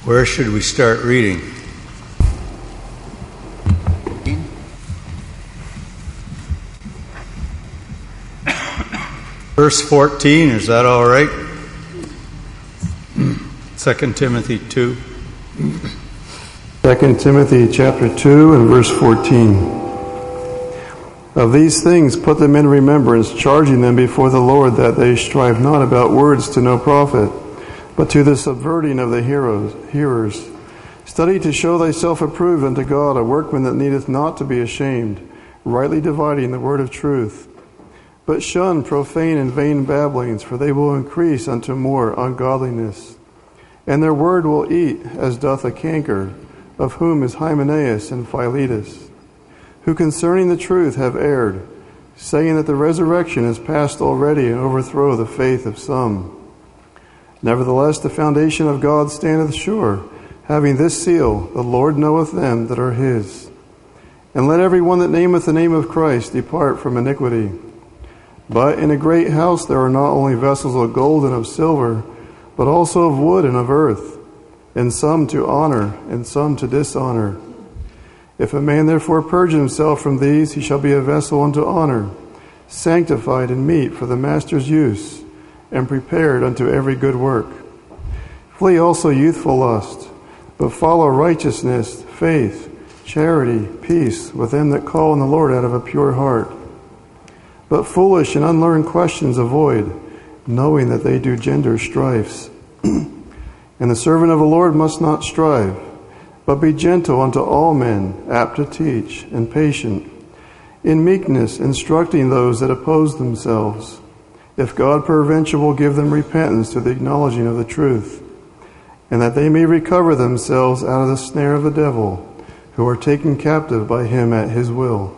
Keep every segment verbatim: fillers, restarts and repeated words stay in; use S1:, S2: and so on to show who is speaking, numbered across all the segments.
S1: Where should we start reading? Verse fourteen, is that all right? Second Timothy two.
S2: Second Timothy chapter two and verse fourteen. Of these things put them in remembrance, charging them before the Lord that they strive not about words to no profit, but to the subverting of the hearers. hearers. Study to show thyself approved unto God, a workman that needeth not to be ashamed, rightly dividing the word of truth. But shun profane and vain babblings, for they will increase unto more ungodliness. And their word will eat, as doth a canker, of whom is Hymenaeus and Philetus, who concerning the truth have erred, saying that the resurrection is past already, and overthrow the faith of some. Nevertheless, the foundation of God standeth sure, having this seal, the Lord knoweth them that are his. And let every one that nameth the name of Christ depart from iniquity. But in a great house there are not only vessels of gold and of silver, but also of wood and of earth, and some to honor, and some to dishonor. If a man therefore purge himself from these, he shall be a vessel unto honor, sanctified and meet for the master's use, and prepared unto every good work. Flee also youthful lust, but follow righteousness, faith, charity, peace, with them that call on the Lord out of a pure heart. But foolish and unlearned questions avoid, knowing that they do gender strifes. And the servant of the Lord must not strive, but be gentle unto all men, apt to teach, and patient, in meekness instructing those that oppose themselves, if God peradventure will give them repentance to the acknowledging of the truth, and that they may recover themselves out of the snare of the devil, who are taken captive by him at his will.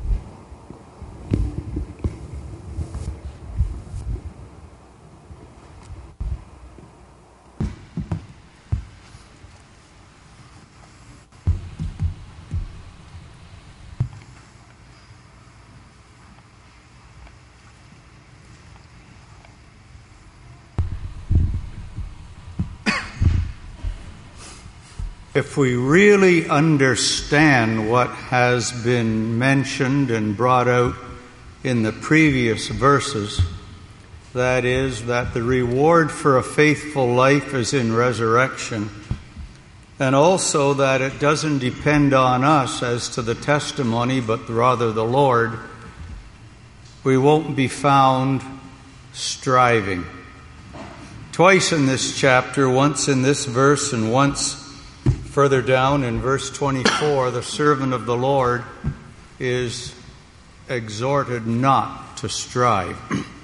S1: If we really understand what has been mentioned and brought out in the previous verses, that is, that the reward for a faithful life is in resurrection, and also that it doesn't depend on us as to the testimony, but rather the Lord, we won't be found striving. Twice in this chapter, once in this verse and once further down in verse twenty-four, the servant of the Lord is exhorted not to strive.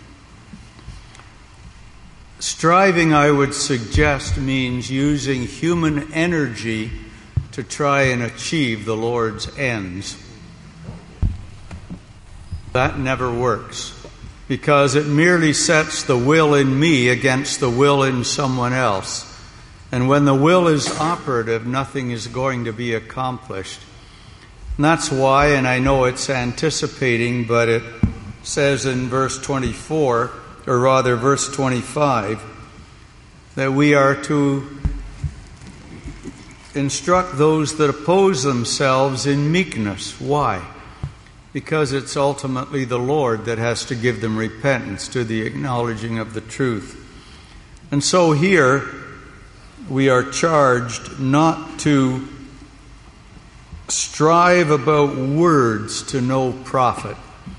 S1: Striving, I would suggest, means using human energy to try and achieve the Lord's ends. That never works, because it merely sets the will in me against the will in someone else. And when the will is operative, nothing is going to be accomplished. And that's why, and I know it's anticipating, but it says in verse twenty-four, or rather verse twenty-five, that we are to instruct those that oppose themselves in meekness. Why? Because it's ultimately the Lord that has to give them repentance to the acknowledging of the truth. And so here, we are charged not to strive about words to no profit.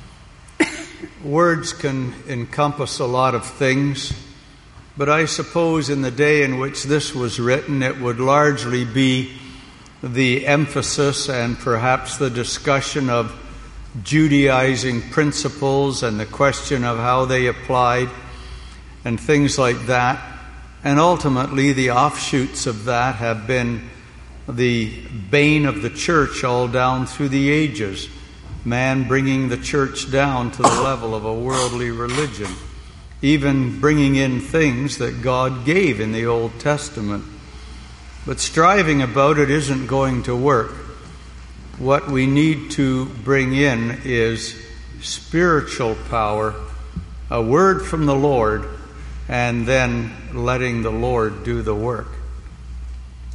S1: Words can encompass a lot of things, but I suppose in the day in which this was written, it would largely be the emphasis and perhaps the discussion of Judaizing principles and the question of how they applied and things like that. And ultimately, the offshoots of that have been the bane of the church all down through the ages. Man bringing the church down to the level of a worldly religion, even bringing in things that God gave in the Old Testament. But striving about it isn't going to work. What we need to bring in is spiritual power, a word from the Lord, and then letting the Lord do the work.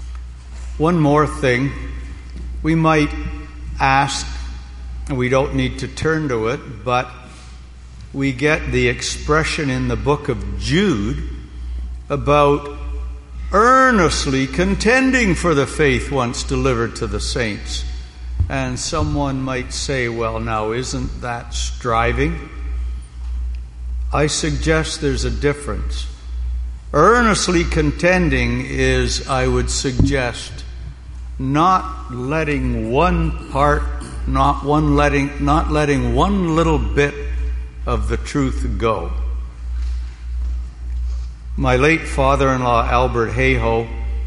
S1: One more thing, we might ask, and we don't need to turn to it, but we get the expression in the book of Jude about earnestly contending for the faith once delivered to the saints. And someone might say, well, now, isn't that striving? I suggest there's a difference. Earnestly contending is, I would suggest, not letting one part, not one letting, not letting one little bit of the truth go. My late father-in-law, Albert Hayhoe,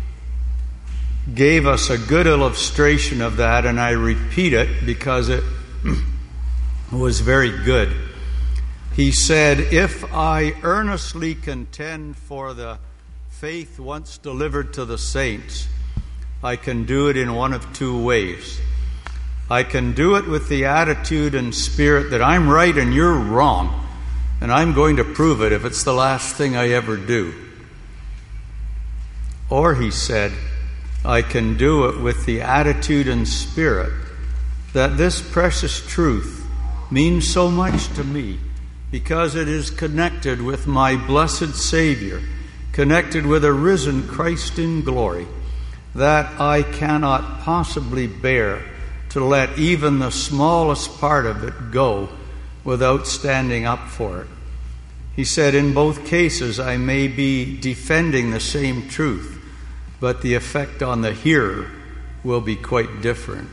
S1: gave us a good illustration of that, and I repeat it because it was very good. He said, if I earnestly contend for the faith once delivered to the saints, I can do it in one of two ways. I can do it with the attitude and spirit that I'm right and you're wrong, and I'm going to prove it if it's the last thing I ever do. Or, he said, I can do it with the attitude and spirit that this precious truth means so much to me because it is connected with my blessed Savior, connected with a risen Christ in glory, that I cannot possibly bear to let even the smallest part of it go without standing up for it. He said, in both cases I may be defending the same truth, but the effect on the hearer will be quite different.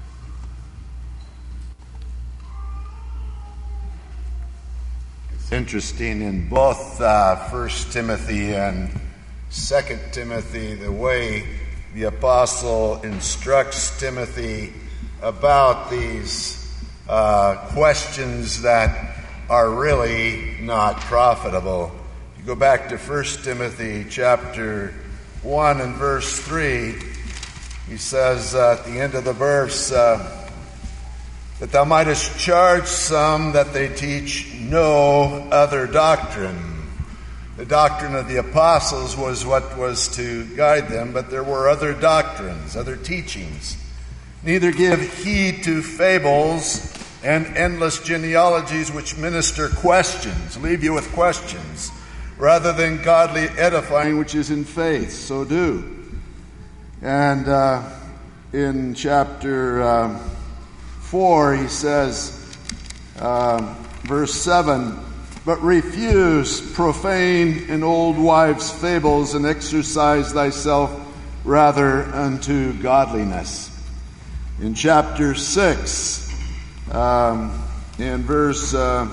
S3: It's interesting in both uh, First Timothy and Second Timothy, the way the apostle instructs Timothy about these uh, questions that are really not profitable. You go back to First Timothy chapter one and verse three, he says uh, at the end of the verse, uh, that thou mightest charge some that they teach no other doctrine. The doctrine of the apostles was what was to guide them, but there were other doctrines, other teachings. Neither give heed to fables and endless genealogies which minister questions, leave you with questions, rather than godly edifying which is in faith. So do. And uh, in chapter uh, four, he says, uh, verse seven, but refuse profane and old wives' fables, and exercise thyself rather unto godliness. In chapter six, um, in verse uh,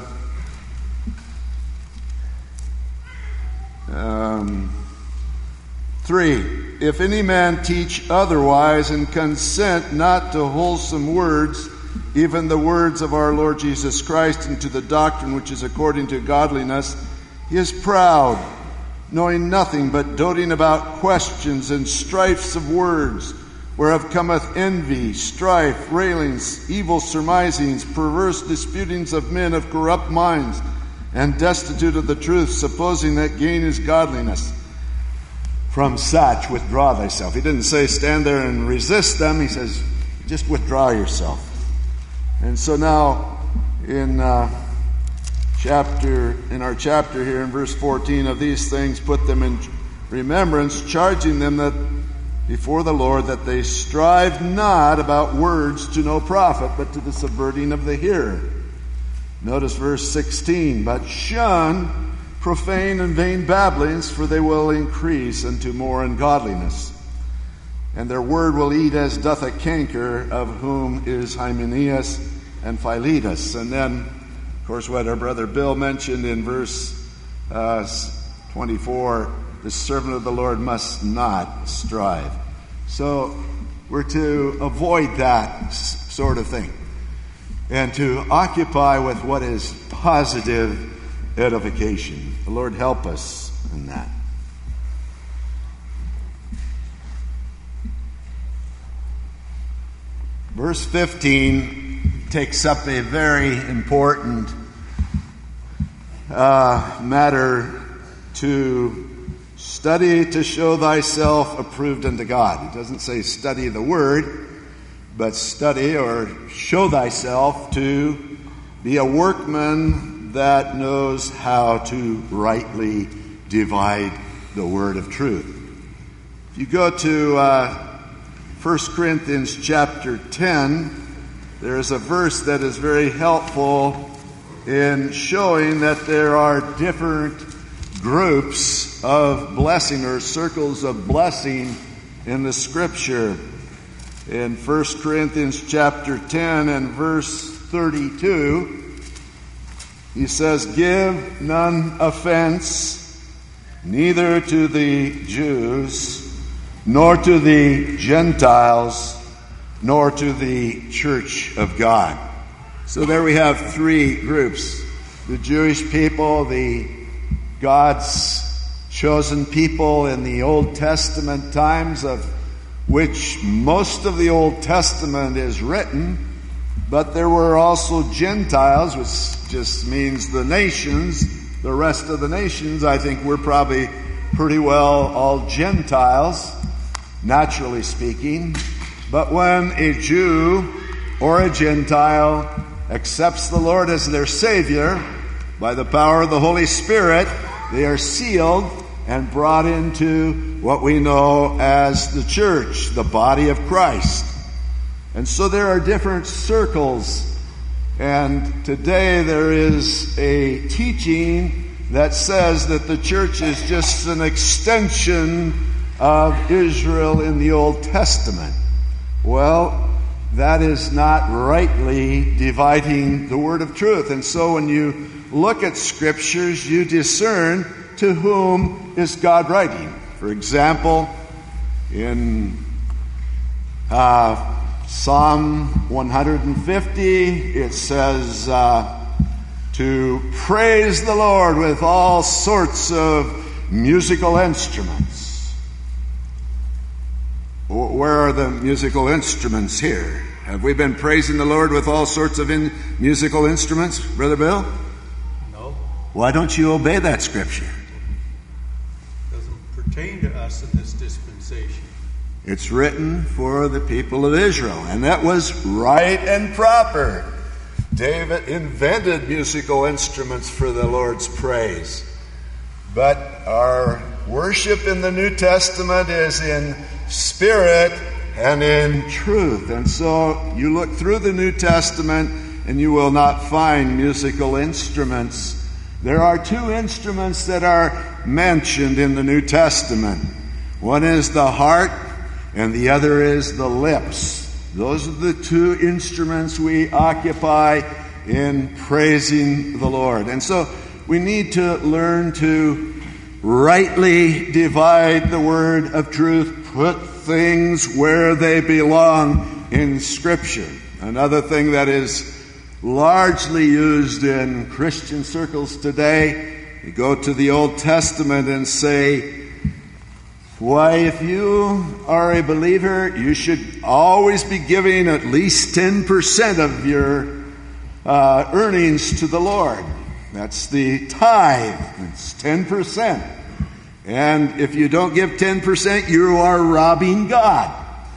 S3: um, three, if any man teach otherwise and consent not to wholesome words, even the words of our Lord Jesus Christ, and to the doctrine which is according to godliness, he is proud, knowing nothing, but doting about questions and strifes of words, whereof cometh envy, strife, railings, evil surmisings, perverse disputings of men of corrupt minds, and destitute of the truth, supposing that gain is godliness. From such withdraw thyself. He didn't say stand there and resist them. He says just withdraw yourself. And so now in uh, chapter in our chapter here in verse fourteen, of these things put them in remembrance, charging them that before the Lord that they strive not about words to no profit, but to the subverting of the hearer. Notice verse sixteen, but shun profane and vain babblings, for they will increase unto more ungodliness. And their word will eat as doth a canker, of whom is Hymenaeus and Philetus. And then, of course, what our brother Bill mentioned in verse uh, twenty-four, the servant of the Lord must not strive. So we're to avoid that sort of thing and to occupy with what is positive edification. The Lord help us in that. Verse fifteen takes up a very important uh, matter to Study to show thyself approved unto God. It doesn't say study the word, but study or show thyself to be a workman that knows how to rightly divide the word of truth. If you go to uh, First Corinthians chapter ten, there is a verse that is very helpful in showing that there are different groups of blessing or circles of blessing in the Scripture. In First Corinthians chapter ten and verse thirty-two, he says, "Give none offense, neither to the Jews, nor to the Gentiles, nor to the church of God." So there we have three groups. The Jewish people, the God's chosen people in the Old Testament times, of which most of the Old Testament is written. But there were also Gentiles, which just means the nations, the rest of the nations. I think we're probably pretty well all Gentiles, naturally speaking. But when a Jew or a Gentile accepts the Lord as their Savior, by the power of the Holy Spirit, they are sealed and brought into what we know as the church, the body of Christ. And so there are different circles. And today there is a teaching that says that the church is just an extension of Israel in the Old Testament. Well, that is not rightly dividing the word of truth. And so when you look at scriptures, you discern to whom is God writing. For example, in uh, Psalm one hundred fifty, it says uh, to praise the Lord with all sorts of musical instruments. Where are the musical instruments here? Have we been praising the Lord with all sorts of in musical instruments, Brother Bill?
S1: No.
S3: Why don't you obey that scripture?
S1: It doesn't pertain to us in this dispensation.
S3: It's written for the people of Israel, and that was right and proper. David invented musical instruments for the Lord's praise. But our worship in the New Testament is in spirit and in truth. And so you look through the New Testament and you will not find musical instruments. There are two instruments that are mentioned in the New Testament. One is the heart and the other is the lips. Those are the two instruments we occupy in praising the Lord. And so we need to learn to rightly divide the word of truth, put things where they belong in Scripture. Another thing that is largely used in Christian circles today, you go to the Old Testament and say, why, if you are a believer, you should always be giving at least ten percent of your uh, earnings to the Lord. That's the tithe. It's ten percent. And if you don't give ten percent, you are robbing God.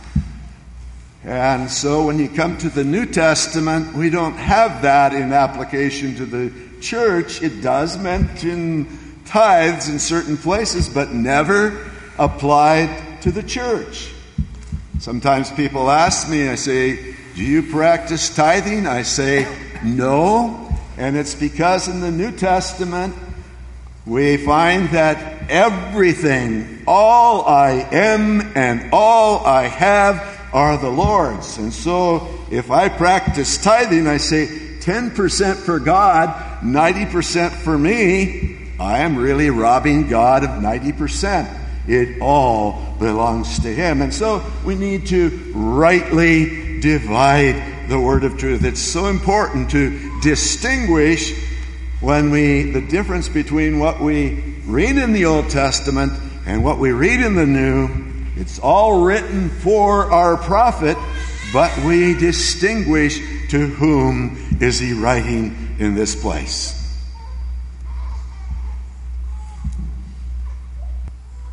S3: And so when you come to the New Testament, we don't have that in application to the church. It does mention tithes in certain places, but never applied to the church. Sometimes people ask me, I say, do you practice tithing? I say, no. And it's because in the New Testament, we find that everything, all I am and all I have are the Lord's. And so if I practice tithing, I say ten percent for God, ninety percent for me, I am really robbing God of ninety percent. It all belongs to Him. And so we need to rightly divide the word of truth. It's so important to distinguish when we, the difference between what we read in the Old Testament and what we read in the New. It's all written for our profit, but we distinguish to whom is he writing in this place.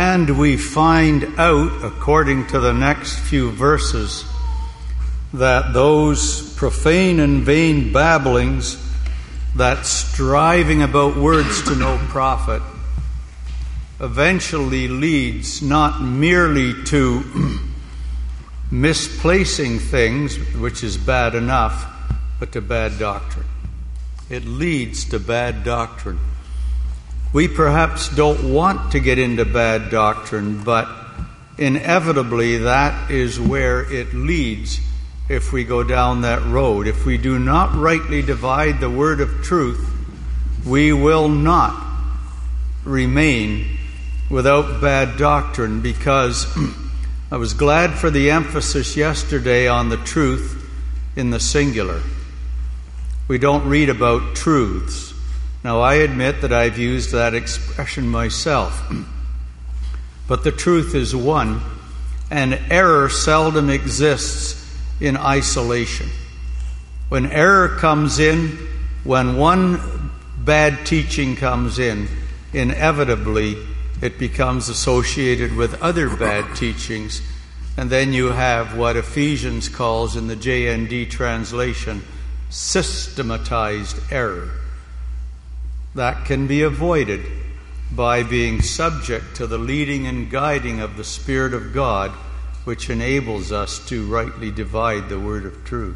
S1: And we find out, according to the next few verses, that those profane and vain babblings, that striving about words to no profit, eventually leads not merely to misplacing things, which is bad enough, but to bad doctrine. It leads to bad doctrine. We perhaps don't want to get into bad doctrine, but inevitably that is where it leads if we go down that road. If we do not rightly divide the word of truth, we will not remain without bad doctrine, because I was glad for the emphasis yesterday on the truth in the singular. We don't read about truths. Now, I admit that I've used that expression myself. But the truth is one, and error seldom exists in isolation. When error comes in, when one bad teaching comes in, inevitably it becomes associated with other bad teachings, and then you have what Ephesians calls in the J N D translation, systematized error. That can be avoided by being subject to the leading and guiding of the Spirit of God, which enables us to rightly divide the word of truth.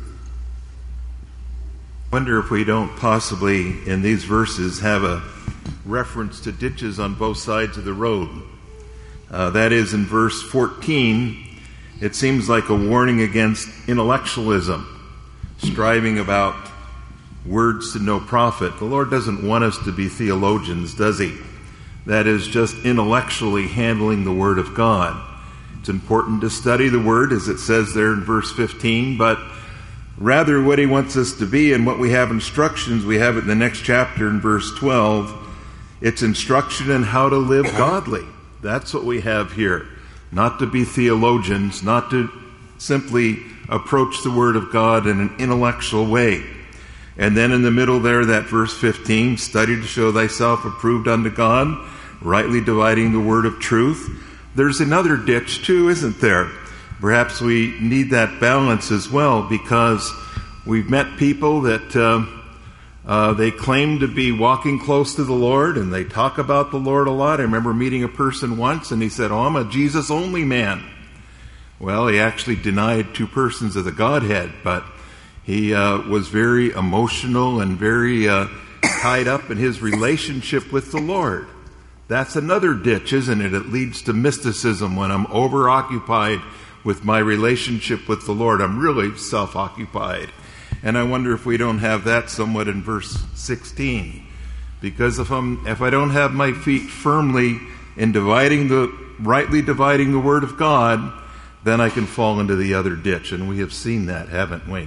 S4: I wonder if we don't possibly, in these verses, have a reference to ditches on both sides of the road. Uh, that is, in verse fourteen, it seems like a warning against intellectualism, striving about words to no profit. The Lord doesn't want us to be theologians, does He? That is, just intellectually handling the Word of God. It's important to study the Word, as it says there in verse fifteen, but rather what He wants us to be, and what we have instructions, we have it in the next chapter in verse twelve. It's instruction in how to live godly. That's what we have here. Not to be theologians, not to simply approach the Word of God in an intellectual way. And then in the middle there, that verse fifteen, study to show thyself approved unto God, rightly dividing the word of truth. There's another ditch too, isn't there? Perhaps we need that balance as well, because we've met people that uh, uh, they claim to be walking close to the Lord, and they talk about the Lord a lot. I remember meeting a person once, and he said, "Oh, I'm a Jesus-only man." Well, he actually denied two persons of the Godhead, but he uh, was very emotional and very uh, tied up in his relationship with the Lord. That's another ditch, isn't it? It leads to mysticism when I'm over-occupied with my relationship with the Lord. I'm really self-occupied. And I wonder if we don't have that somewhat in verse sixteen. Because if I'm if I don't have my feet firmly in dividing the rightly dividing the Word of God, then I can fall into the other ditch. And we have seen that, haven't we?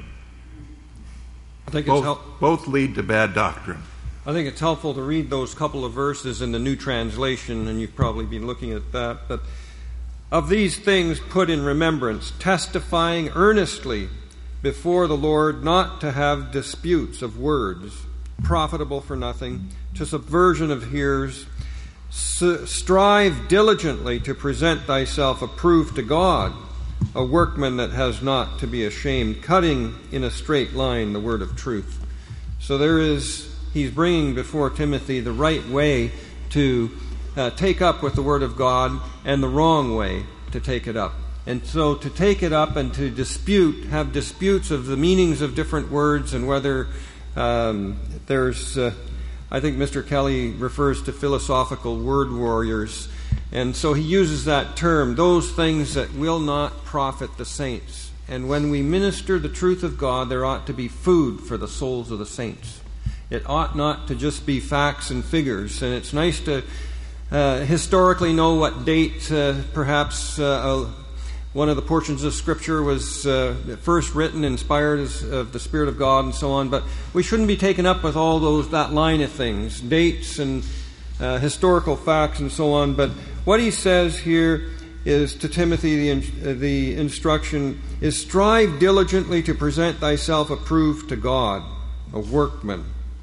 S5: I think
S4: both,
S5: it's hel-
S4: both lead to bad doctrine.
S5: I think it's helpful to read those couple of verses in the New Translation, and you've probably been looking at that. But of these things put in remembrance, testifying earnestly before the Lord not to have disputes of words, profitable for nothing, to subversion of hearers. S- strive diligently to present thyself approved to God, a workman that has not to be ashamed, cutting in a straight line the word of truth. So there is, he's bringing before Timothy the right way to uh, take up with the word of God, and the wrong way to take it up. And so to take it up and to dispute, have disputes of the meanings of different words, and whether um, there's, uh, I think Mister Kelly refers to philosophical word warriors. And so he uses that term, those things that will not profit the saints. And when we minister the truth of God, there ought to be food for the souls of the saints. It ought not to just be facts and figures. And it's nice to uh, historically know what date uh, perhaps uh, one of the portions of Scripture was uh, first written, inspired as, of the Spirit of God, and so on. But we shouldn't be taken up with all those that line of things, dates and uh, historical facts and so on. But what he says here is to Timothy, the, the instruction is, strive diligently to present thyself approved to God, a workman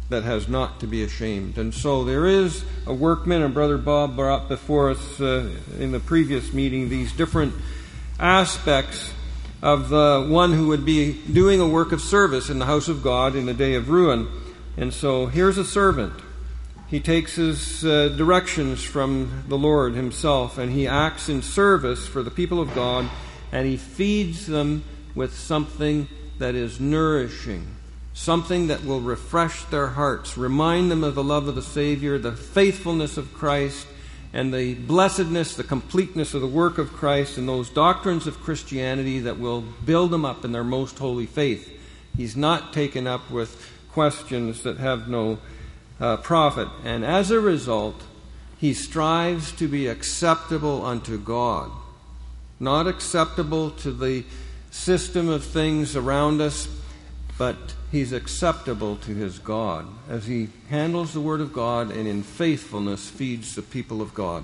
S5: that has not to be ashamed. And so there is a workman, and Brother Bob brought before us uh, in the previous meeting these different aspects of the one who would be doing a work of service in the house of God in the day of ruin. And so here's a servant. He takes his uh, directions from the Lord himself, and he acts in service for the people of God, and he feeds them with something that is nourishing, something that will refresh their hearts, remind them of the love of the Savior, the faithfulness of Christ, and the blessedness, the completeness of the work of Christ, and those doctrines of Christianity that will build them up in their most holy faith. He's not taken up with questions that have no uh, profit. And as a result, he strives to be acceptable unto God, not acceptable to the system of things around us, but he's acceptable to his God as he handles the Word of God and in faithfulness feeds the people of God.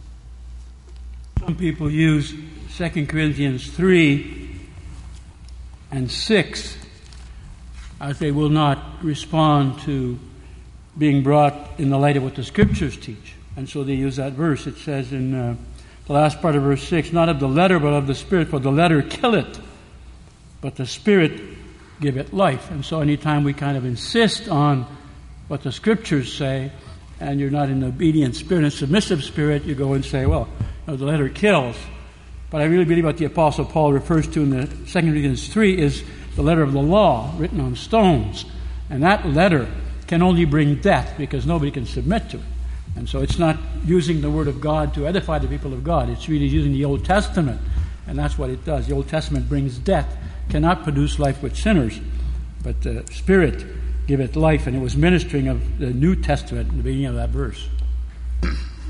S6: Some people use Second Corinthians three and six as they will not respond to being brought in the light of what the Scriptures teach. And so they use that verse. It says in uh, the last part of verse six, not of the letter but of the Spirit, for the letter killeth, but the Spirit give it life. And so anytime we kind of insist on what the Scriptures say, and you're not in an obedient spirit and submissive spirit, you go and say, well, you know, the letter kills. But I really believe what the Apostle Paul refers to in the Second Corinthians three is the letter of the law written on stones. And that letter can only bring death because nobody can submit to it. And so it's not using the Word of God to edify the people of God. It's really using the Old Testament. And that's what it does. The Old Testament brings death, cannot produce life with sinners, but the Spirit giveth life. And it was ministering of the New Testament in the beginning of that verse.
S3: Uh,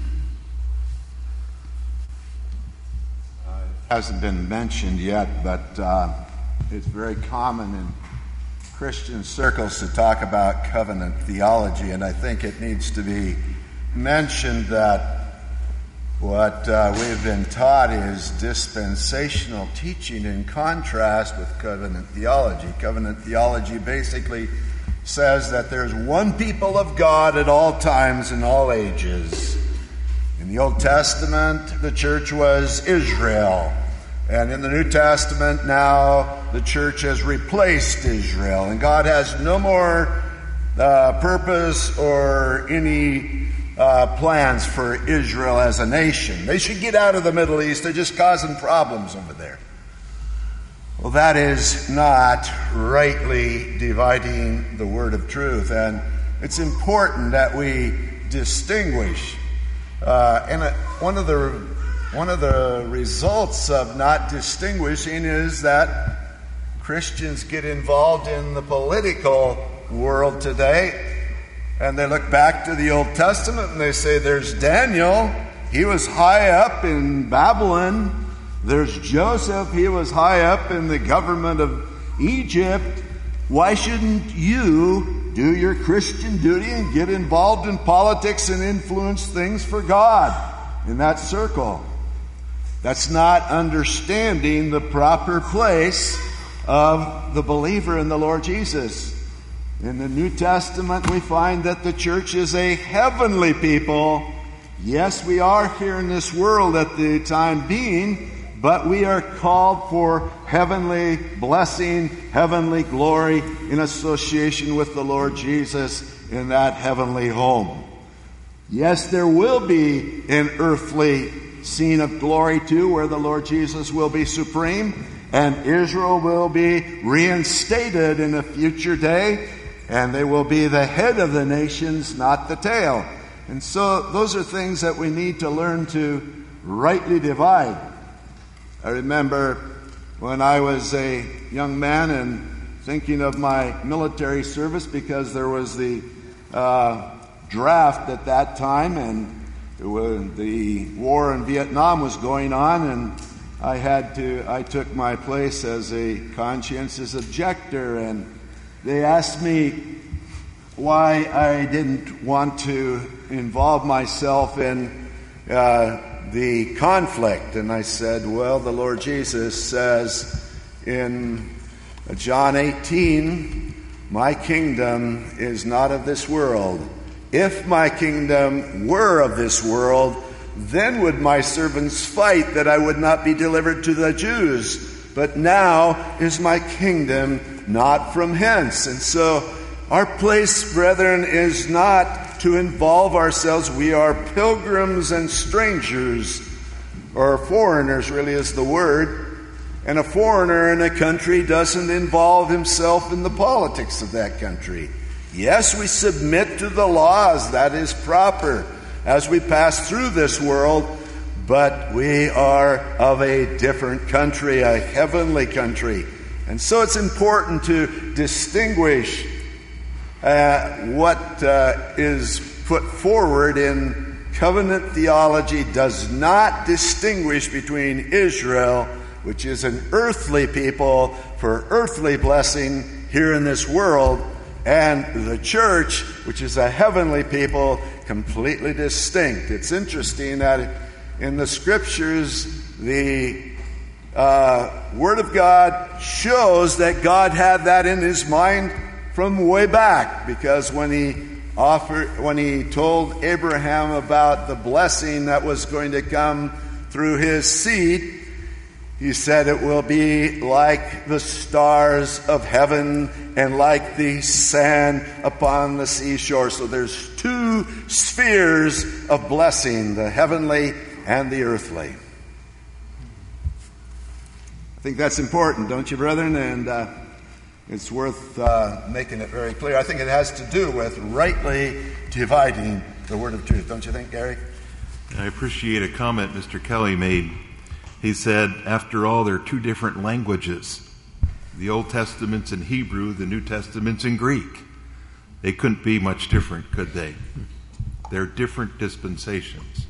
S3: it hasn't been mentioned yet, but uh, it's very common in Christian circles to talk about covenant theology, and I think it needs to be mentioned that what uh, we've been taught is dispensational teaching in contrast with covenant theology. Covenant theology basically says that there's one people of God at all times and all ages. In the Old Testament, the church was Israel. And in the New Testament, now the church has replaced Israel. And God has no more uh, purpose or any Uh, plans for Israel as a nation. They should get out of the Middle East. They're just causing problems over there. Well, that is not rightly dividing the word of truth. And it's important that we distinguish. Uh, and uh, one of the one of the results of not distinguishing is that Christians get involved in the political world today. And they look back to the Old Testament and they say, there's Daniel, he was high up in Babylon. There's Joseph, he was high up in the government of Egypt. Why shouldn't you do your Christian duty and get involved in politics and influence things for God in that circle? That's not understanding the proper place of the believer in the Lord Jesus. In the New Testament, we find that the church is a heavenly people. Yes, we are here in this world at the time being, but we are called for heavenly blessing, heavenly glory in association with the Lord Jesus in that heavenly home. Yes, there will be an earthly scene of glory too, where the Lord Jesus will be supreme, and Israel will be reinstated in a future day. And they will be the head of the nations, not the tail. And so those are things that we need to learn to rightly divide. I remember when I was a young man and thinking of my military service, because there was the uh, draft at that time, and it was, the war in Vietnam was going on, and I had to. I took my place as a conscientious objector, and they asked me why I didn't want to involve myself in uh, the conflict. And I said, well, the Lord Jesus says in John eighteen, My kingdom is not of this world. If my kingdom were of this world, then would my servants fight that I would not be delivered to the Jews. But now is my kingdom not from hence. And so our place, brethren, is not to involve ourselves. We are pilgrims and strangers, or foreigners really is the word. And a foreigner in a country doesn't involve himself in the politics of that country. Yes, we submit to the laws. That is proper as we pass through this world. But we are of a different country, a heavenly country. And so it's important to distinguish uh, what uh, is put forward in covenant theology does not distinguish between Israel, which is an earthly people for earthly blessing here in this world, and the church, which is a heavenly people, completely distinct. It's interesting that in the Scriptures, the uh, Word of God shows that God had that in His mind from way back, because when He offered, when He told Abraham about the blessing that was going to come through his seed, He said it will be like the stars of heaven and like the sand upon the seashore. So there's two spheres of blessing, the heavenly and the earthly. I think that's important, don't you, brethren? And uh, it's worth uh, making it very clear. I think it has to do with rightly dividing the word of truth. Don't you think, Gary?
S4: I appreciate a comment Mister Kelly made. He said, after all, there are two different languages. The Old Testament's in Hebrew, the New Testament's in Greek. They couldn't be much different, could they? They're different dispensations.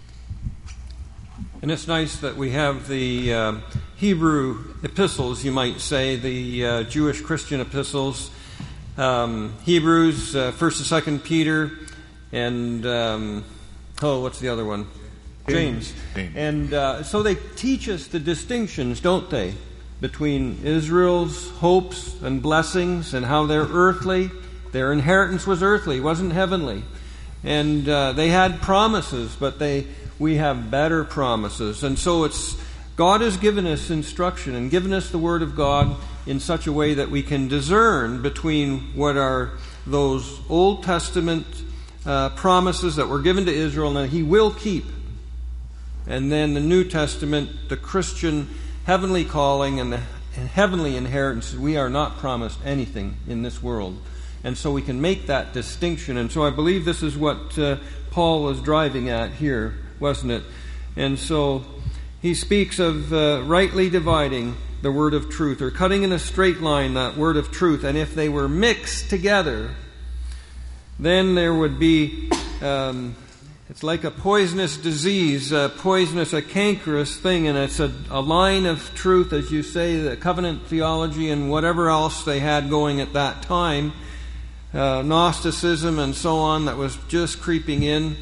S5: And it's nice that we have the uh, Hebrew epistles, you might say, the uh, Jewish Christian epistles, um, Hebrews, uh, First and Second Peter, and um, oh, what's the other one? James. James. And uh, so they teach us the distinctions, don't they, between Israel's hopes and blessings and how they're earthly. Their inheritance was earthly, wasn't heavenly. And uh, they had promises, but they we have better promises. And so it's God has given us instruction and given us the Word of God in such a way that we can discern between what are those Old Testament uh, promises that were given to Israel and that He will keep, and then the New Testament, the Christian heavenly calling and the heavenly inheritance. We are not promised anything in this world. And so we can make that distinction. And so I believe this is what uh, Paul was driving at here, wasn't it? And so he speaks of uh, rightly dividing the word of truth, or cutting in a straight line that word of truth. And if they were mixed together, then there would be... Um, It's like a poisonous disease, a poisonous, a cankerous thing, and it's a, a line of truth, as you say, the covenant theology and whatever else they had going at that time, uh, Gnosticism and so on, that was just creeping in,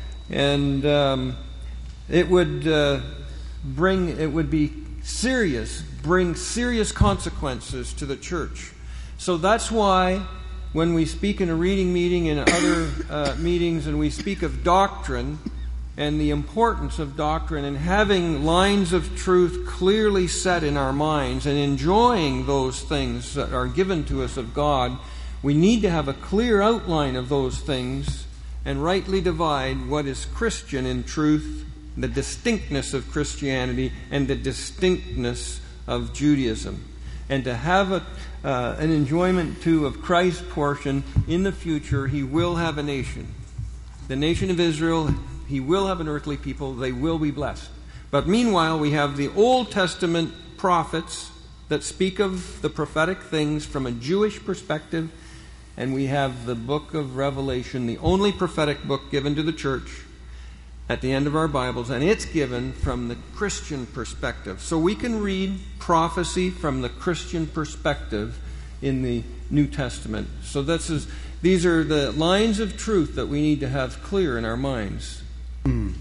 S5: and um, it would uh, bring, it would be serious, bring serious consequences to the church. So that's why when we speak in a reading meeting and other uh, meetings and we speak of doctrine and the importance of doctrine and having lines of truth clearly set in our minds and enjoying those things that are given to us of God, we need to have a clear outline of those things and rightly divide what is Christian in truth, the distinctness of Christianity and the distinctness of Judaism. And to have a, uh, an enjoyment, too, of Christ's portion in the future. He will have a nation. The nation of Israel, He will have an earthly people. They will be blessed. But meanwhile, we have the Old Testament prophets that speak of the prophetic things from a Jewish perspective. And we have the book of Revelation, the only prophetic book given to the church at the end of our Bibles, and it's given from the Christian perspective. So we can read prophecy from the Christian perspective in the New Testament. So this is, these are the lines of truth that we need to have clear in our minds.
S1: Hmm.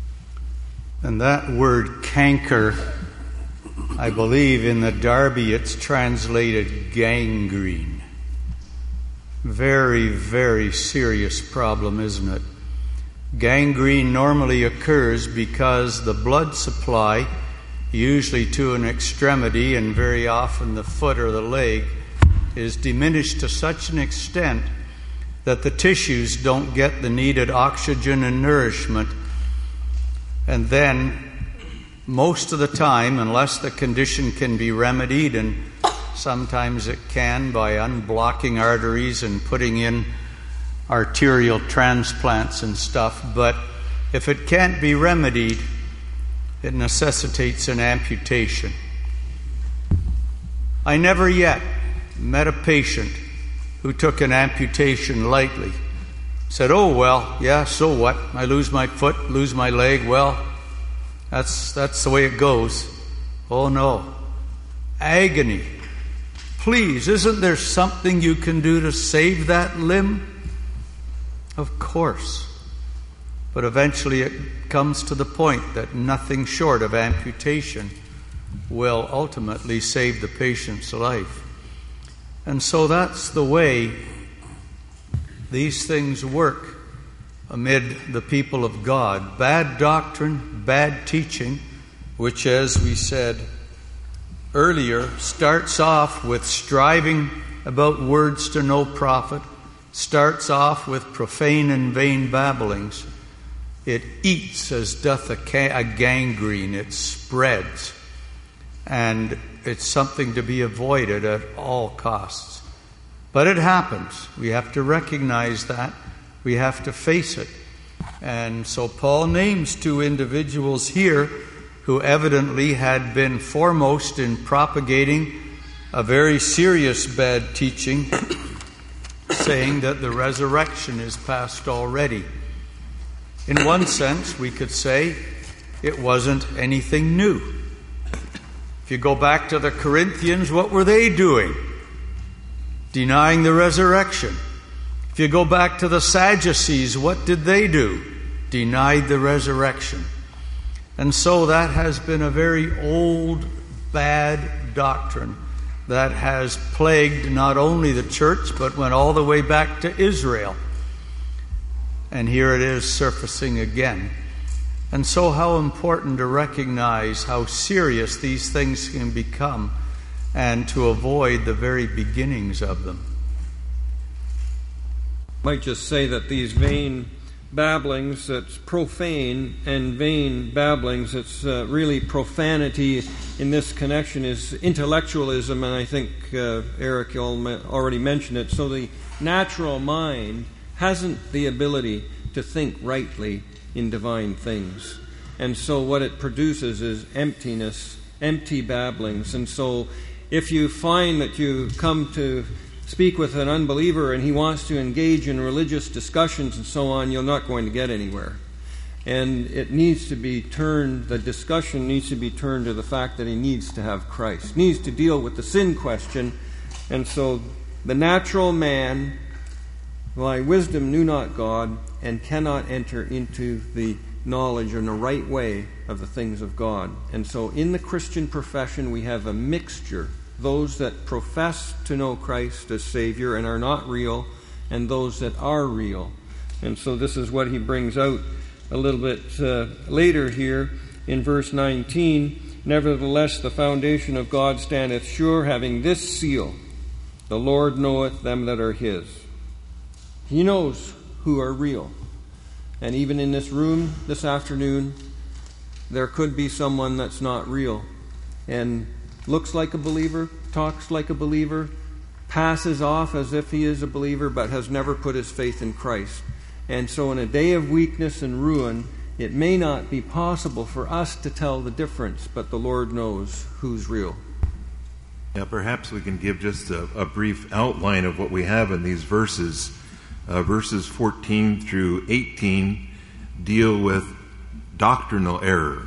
S1: And that word canker, I believe in the Darby it's translated gangrene. Very, very serious problem, isn't it? Gangrene normally occurs because the blood supply, usually to an extremity and very often the foot or the leg, is diminished to such an extent that the tissues don't get the needed oxygen and nourishment. And then, most of the time, unless the condition can be remedied, and sometimes it can by unblocking arteries and putting in arterial transplants and stuff, but if it can't be remedied, it necessitates an amputation. I never yet met a patient who took an amputation lightly. Said, oh, well, yeah, so what? I lose my foot, lose my leg, well, that's that's the way it goes. Oh, no. Agony. Please, isn't there something you can do to save that limb? Of course. But eventually it comes to the point that nothing short of amputation will ultimately save the patient's life. And so that's the way these things work amid the people of God. Bad doctrine, bad teaching, which, as we said earlier, starts off with striving about words to no profit, starts off with profane and vain babblings. It eats as doth a, ca- a gangrene. It spreads. And it's something to be avoided at all costs. But it happens. We have to recognize that. We have to face it. And so Paul names two individuals here who evidently had been foremost in propagating a very serious bad teaching, saying that the resurrection is past already. In one sense, we could say it wasn't anything new. If you go back to the Corinthians, what were they doing? Denying the resurrection. If you go back to the Sadducees, what did they do? Denied the resurrection. And so that has been a very old, bad doctrine that has plagued not only the church, but went all the way back to Israel. And here it is surfacing again. And so how important to recognize how serious these things can become and to avoid the very beginnings of them.
S5: Might just say that these vain babblings, that's profane, and vain babblings, it's uh, really profanity in this connection is intellectualism, and I think uh, Eric already mentioned it. So the natural mind hasn't the ability to think rightly in divine things. And so what it produces is emptiness, empty babblings. And so if you find that you come to speak with an unbeliever and he wants to engage in religious discussions and so on, you're not going to get anywhere. And it needs to be turned, the discussion needs to be turned to the fact that he needs to have Christ, needs to deal with the sin question. And so the natural man, by wisdom knew not God, and cannot enter into the knowledge in the right way of the things of God. And so in the Christian profession we have a mixture. Those that profess to know Christ as Savior and are not real, and those that are real. And so this is what he brings out a little bit uh, later here in verse nineteen. Nevertheless, the foundation of God standeth sure, having this seal: the Lord knoweth them that are his. He knows who are real. And even in this room this afternoon, there could be someone that's not real and looks like a believer, talks like a believer, passes off as if he is a believer, but has never put his faith in Christ. And so in a day of weakness and ruin, it may not be possible for us to tell the difference, but the Lord knows who's real.
S4: Yeah, perhaps we can give just a, a brief outline of what we have in these verses. Uh, verses fourteen through eighteen deal with doctrinal error.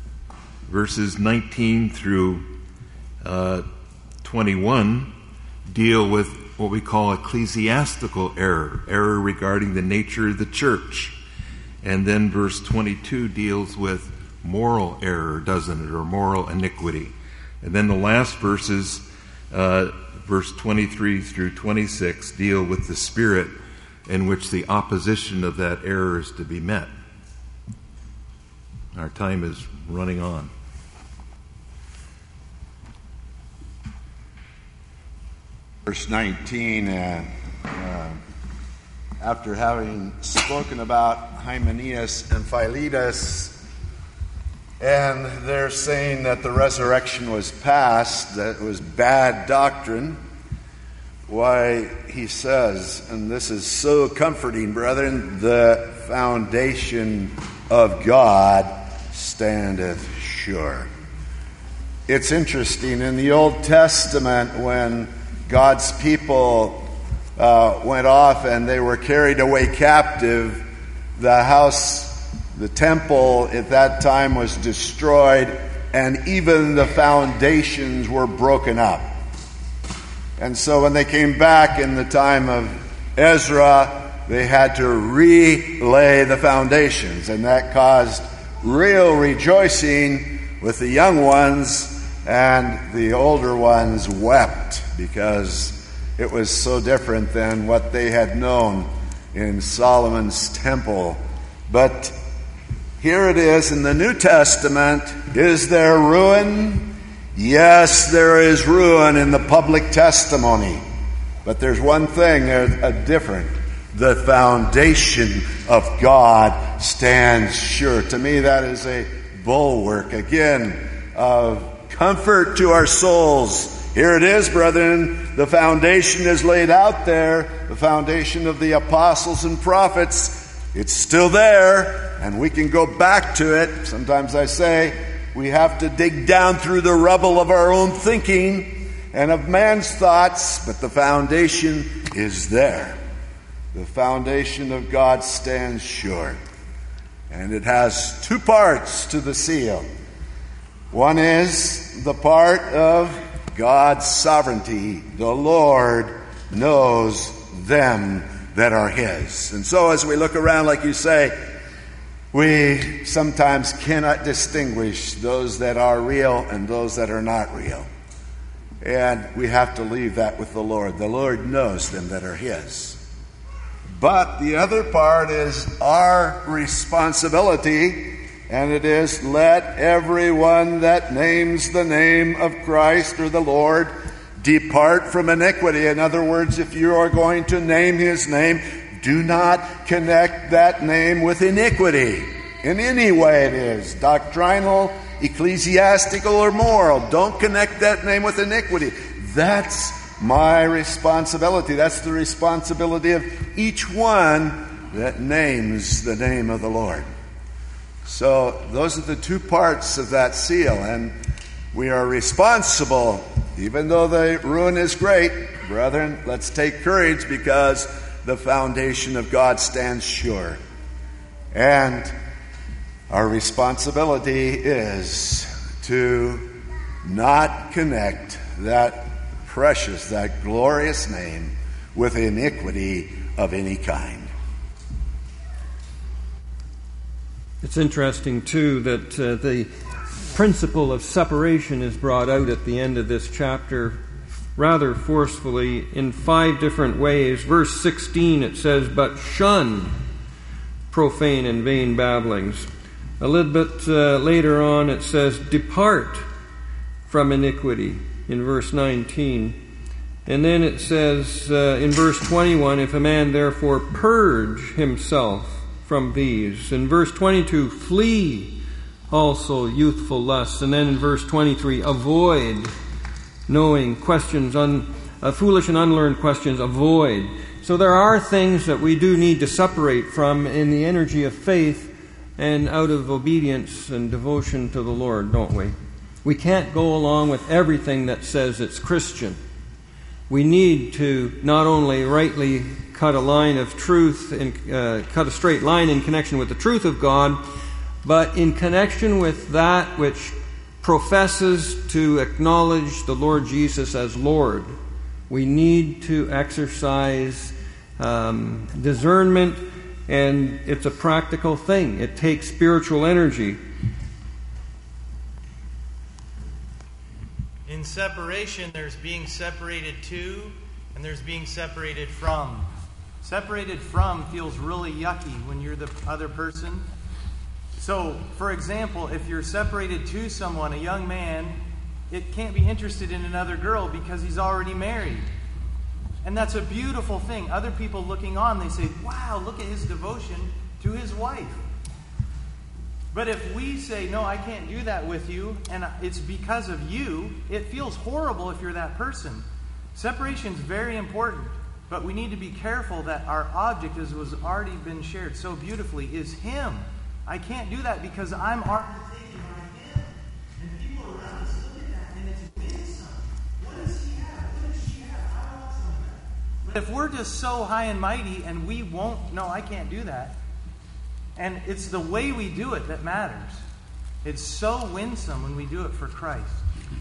S4: Verses nineteen through uh, twenty-one deal with what we call ecclesiastical error, error regarding the nature of the church. And then verse twenty-two deals with moral error, doesn't it, or moral iniquity. And then the last verses uh, verse twenty-three through twenty-six deal with the spirit in which the opposition of that error is to be met. Our time is running on.
S3: Verse nineteen, uh, uh, after having spoken about Hymenaeus and Philetus, and they're saying that the resurrection was past, that it was bad doctrine, why, he says, and this is so comforting, brethren, the foundation of God standeth sure. It's interesting, in the Old Testament, when God's people uh, went off and they were carried away captive, the house, the temple at that time was destroyed, and even the foundations were broken up. And so when they came back in the time of Ezra, they had to relay the foundations, and that caused real rejoicing with the young ones, and the older ones wept because it was so different than what they had known in Solomon's temple. But here it is in the New Testament. Is there ruin? Yes, there is ruin in the public testimony. But there's one thing, there's a different. The foundation of God stands sure. To me, that is a bulwark, again, of comfort to our souls. Here it is, brethren. The foundation is laid out there. The foundation of the apostles and prophets. It's still there, and we can go back to it. Sometimes I say, we have to dig down through the rubble of our own thinking and of man's thoughts, but the foundation is there. The foundation of God stands sure. And it has two parts to the seal. One is the part of God's sovereignty. The Lord knows them that are His. And so as we look around, like you say, we sometimes cannot distinguish those that are real and those that are not real. And we have to leave that with the Lord. The Lord knows them that are His. But the other part is our responsibility, and it is, let everyone that names the name of Christ or the Lord depart from iniquity. In other words, if you are going to name His name, do not connect that name with iniquity in any way it is, doctrinal, ecclesiastical, or moral. Don't connect that name with iniquity. That's my responsibility. That's the responsibility of each one that names the name of the Lord. So those are the two parts of that seal, and we are responsible. Even though the ruin is great, brethren, let's take courage, because the foundation of God stands sure. And our responsibility is to not connect that precious, that glorious name with iniquity of any kind.
S5: It's interesting, too, that uh, the principle of separation is brought out at the end of this chapter rather forcefully in five different ways. Verse sixteen, it says, "But shun profane and vain babblings." A little bit uh, later on, it says, "Depart from iniquity," in verse nineteen. And then it says uh, in verse twenty-one, "If a man therefore purge himself from these." In verse twenty-two, "Flee also youthful lusts." And then in verse twenty-three, "Avoid knowing questions, un, uh, foolish and unlearned questions, avoid." So there are things that we do need to separate from in the energy of faith and out of obedience and devotion to the Lord, don't we? We can't go along with everything that says it's Christian. We need to not only rightly cut a line of truth and uh, cut a straight line in connection with the truth of God, but in connection with that which professes to acknowledge the Lord Jesus as Lord. We need to exercise um, discernment, and it's a practical thing. It takes spiritual energy.
S7: In In separation, there's being separated to, and there's being separated from. Separated from feels really yucky when you're the other person. So, for example, if you're separated to someone, a young man, it can't be interested in another girl because he's already married. And that's a beautiful thing. Other people looking on, they say, wow, look at his devotion to his wife. But if we say, no, I can't do that with you, and it's because of you, it feels horrible if you're that person. Separation is very important, but we need to be careful that our object, as was already been shared so beautifully, is Him. I can't do that because I'm already taken by Him. And people around us look at that, and it's winsome. What does He have? What does she have? I want some of that. But if we're just so high and mighty, and we won't, no, I can't do that. And it's the way we do it that matters. It's so winsome when we do it for Christ.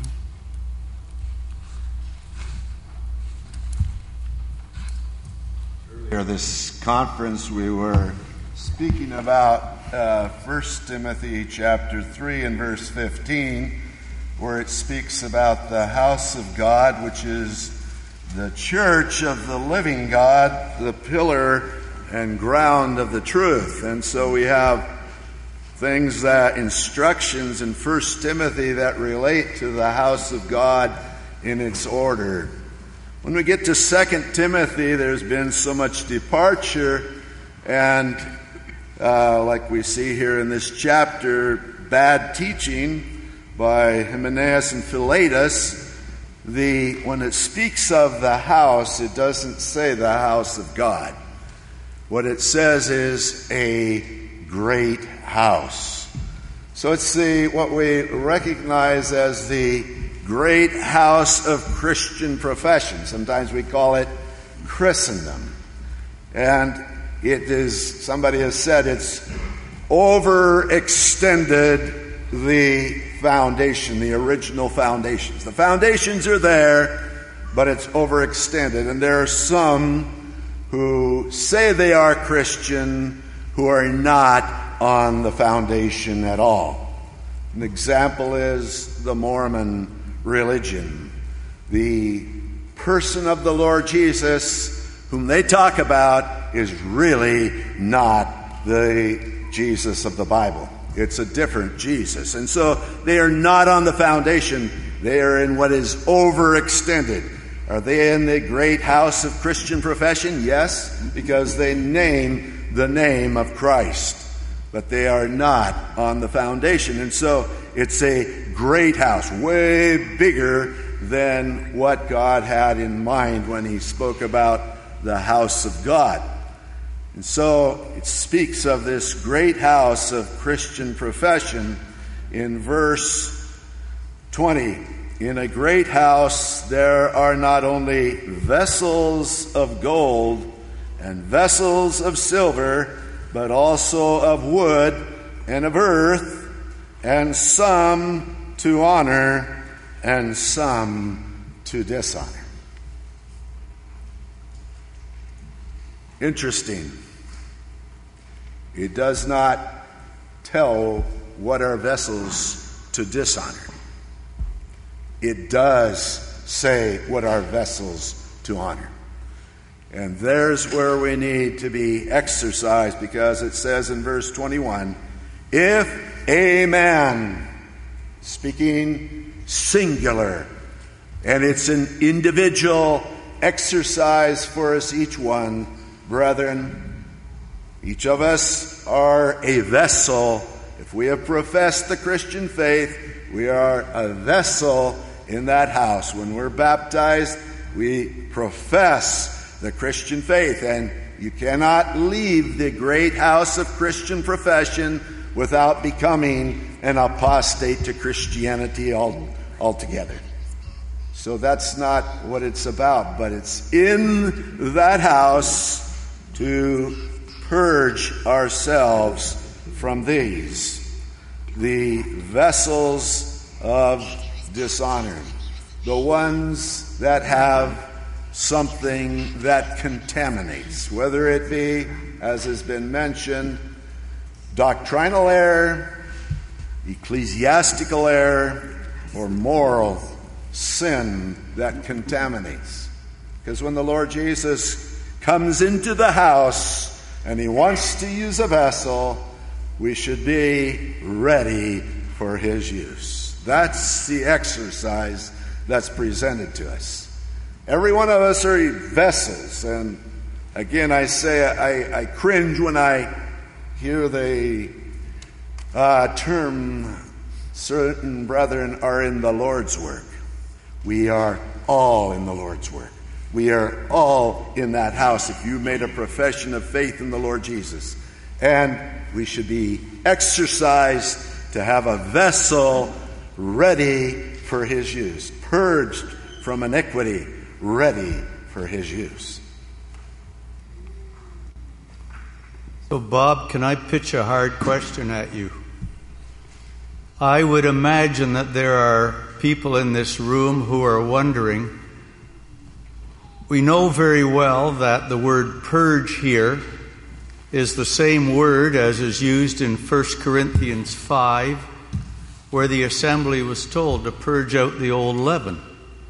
S3: Earlier this conference we were speaking about uh, First Timothy chapter three and verse fifteen, where it speaks about the house of God, which is the church of the living God, the pillar and ground of the truth. And so we have things that, instructions in First Timothy that relate to the house of God in its order. When we get to Second Timothy, there's been so much departure, and uh, like we see here in this chapter, bad teaching by Hymenaeus and Philetus. The, when it speaks of the house, it doesn't say the house of God. What it says is a great house. So it's the what we recognize as the great house of Christian profession. Sometimes we call it Christendom. And it is, somebody has said, it's overextended the foundation, the original foundations. The foundations are there, but it's overextended. And there are some who say they are Christian who are not on the foundation at all. An example is the Mormon religion. The person of the Lord Jesus, whom they talk about, is really not the Jesus of the Bible. It's a different Jesus. And so they are not on the foundation. They are in what is overextended. Are they in the great house of Christian profession? Yes, because they name the name of Christ. But they are not on the foundation. And so it's a great house, way bigger than what God had in mind when He spoke about the house of God. And so it speaks of this great house of Christian profession in verse twenty. In a great house there are not only vessels of gold and vessels of silver, but also of wood and of earth, and some to honor and some to dishonor. Interesting. It does not tell what are vessels to dishonor. It does say what are vessels to honor. And there's where we need to be exercised, because it says in verse twenty-one, if a man, speaking singular, and it's an individual exercise for us each one, brethren, each of us are a vessel. If we have professed the Christian faith, we are a vessel in that house. When we're baptized, we profess the Christian faith, and you cannot leave the great house of Christian profession without becoming an apostate to Christianity altogether. So that's not what it's about, but it's in that house to purge ourselves from these, the vessels of dishonor, the ones that have something that contaminates, whether it be, as has been mentioned, doctrinal error, ecclesiastical error, or moral sin that contaminates. Because when the Lord Jesus comes into the house and he wants to use a vessel, we should be ready for his use. That's the exercise that's presented to us. Every one of us are vessels, and again I say I, I cringe when I hear the uh, term certain brethren are in the Lord's work. We are all in the Lord's work. We are all in that house if you made a profession of faith in the Lord Jesus. And we should be exercised to have a vessel ready for his use, purged from iniquity, ready for his use.
S1: So, Bob, can I pitch a hard question at you? I would imagine that there are people in this room who are wondering. We know very well that the word purge here is the same word as is used in First Corinthians five, where the assembly was told to purge out the old leaven.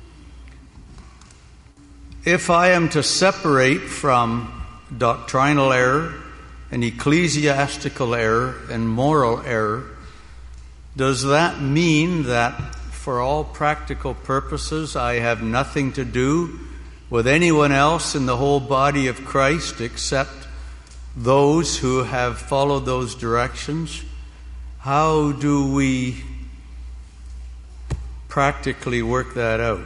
S1: If I am to separate from doctrinal error and ecclesiastical error and moral error, does that mean that for all practical purposes I have nothing to do with anyone else in the whole body of Christ except those who have followed those directions? How do we practically work that out?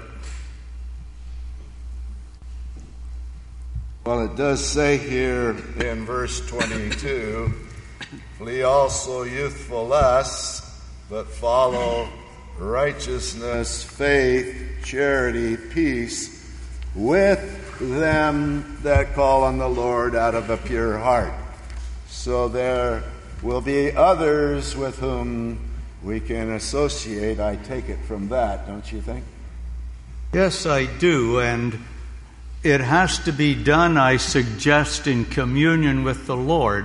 S3: Well, it does say here in verse twenty-two, flee also youthful lusts, but follow righteousness, faith, charity, peace, with them that call on the Lord out of a pure heart. So there will be others with whom we can associate. I take it from that, don't you think?
S1: Yes, I do, and it has to be done, I suggest, in communion with the Lord.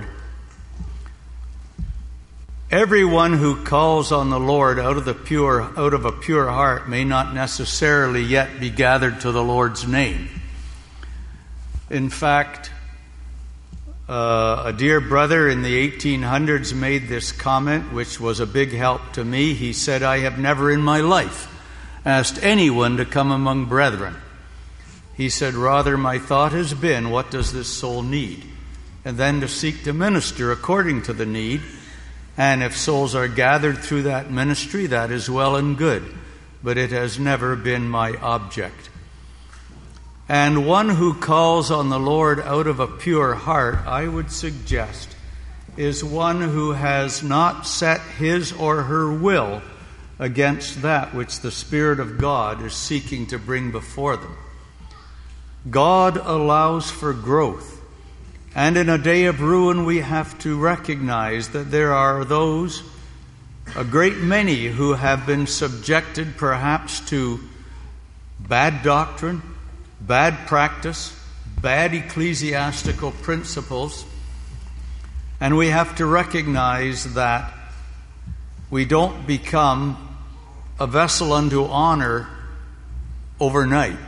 S1: Everyone who calls on the Lord out of the pure, out of a pure heart may not necessarily yet be gathered to the Lord's name. In fact, uh, a dear brother in the eighteen hundreds made this comment, which was a big help to me. He said, "I have never in my life asked anyone to come among brethren." He said, "Rather, my thought has been, what does this soul need? And then to seek to minister according to the need. And if souls are gathered through that ministry, that is well and good. But it has never been my object." And one who calls on the Lord out of a pure heart, I would suggest, is one who has not set his or her will against that which the Spirit of God is seeking to bring before them. God allows for growth. And in a day of ruin, we have to recognize that there are those, a great many, who have been subjected perhaps to bad doctrine, bad practice, bad ecclesiastical principles. And we have to recognize that we don't become a vessel unto honor overnight.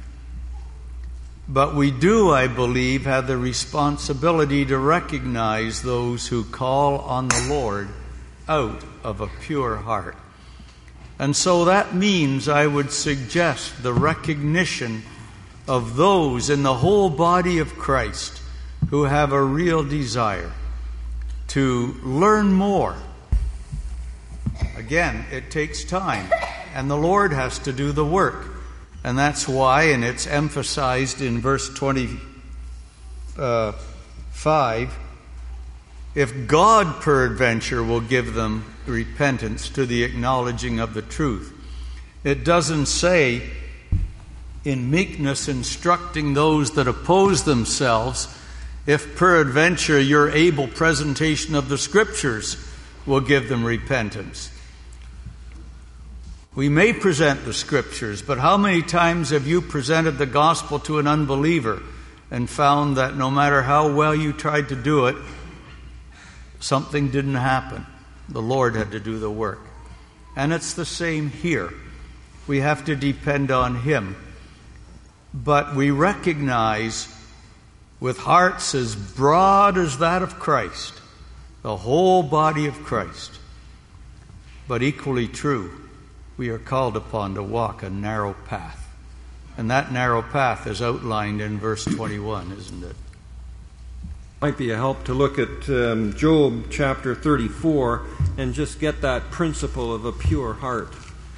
S1: But we do, I believe, have the responsibility to recognize those who call on the Lord out of a pure heart. And so that means, I would suggest, the recognition of those in the whole body of Christ who have a real desire to learn more. Again, it takes time, and the Lord has to do the work. And that's why, and it's emphasized in verse twenty-five, if God peradventure will give them repentance to the acknowledging of the truth. It doesn't say, in meekness instructing those that oppose themselves, if peradventure your able presentation of the Scriptures will give them repentance. We may present the Scriptures, but how many times have you presented the gospel to an unbeliever and found that no matter how well you tried to do it, something didn't happen? The Lord had to do the work. And it's the same here. We have to depend on Him. But we recognize, with hearts as broad as that of Christ, the whole body of Christ, but equally true, we are called upon to walk a narrow path. And that narrow path is outlined in verse twenty-one, isn't it?
S5: Might be a help to look at um, Job chapter thirty-four and just get that principle of a pure heart.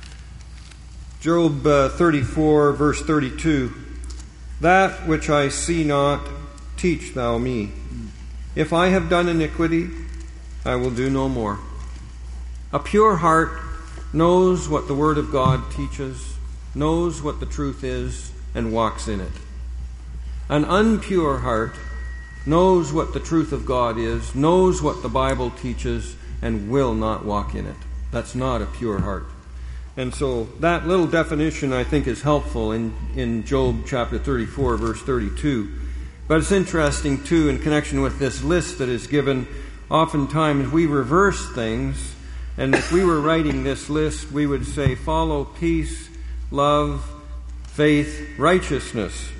S5: Job uh, thirty-four, verse thirty-two. That which I see not, teach thou me. If I have done iniquity, I will do no more. A pure heart knows what the Word of God teaches, knows what the truth is, and walks in it. An impure heart knows what the truth of God is, knows what the Bible teaches, and will not walk in it. That's not a pure heart. And so that little definition, I think, is helpful in, in Job chapter thirty-four, verse thirty-two. But it's interesting, too, in connection with this list that is given. Oftentimes we reverse things, and if we were writing this list, we would say, follow peace, love, faith, righteousness.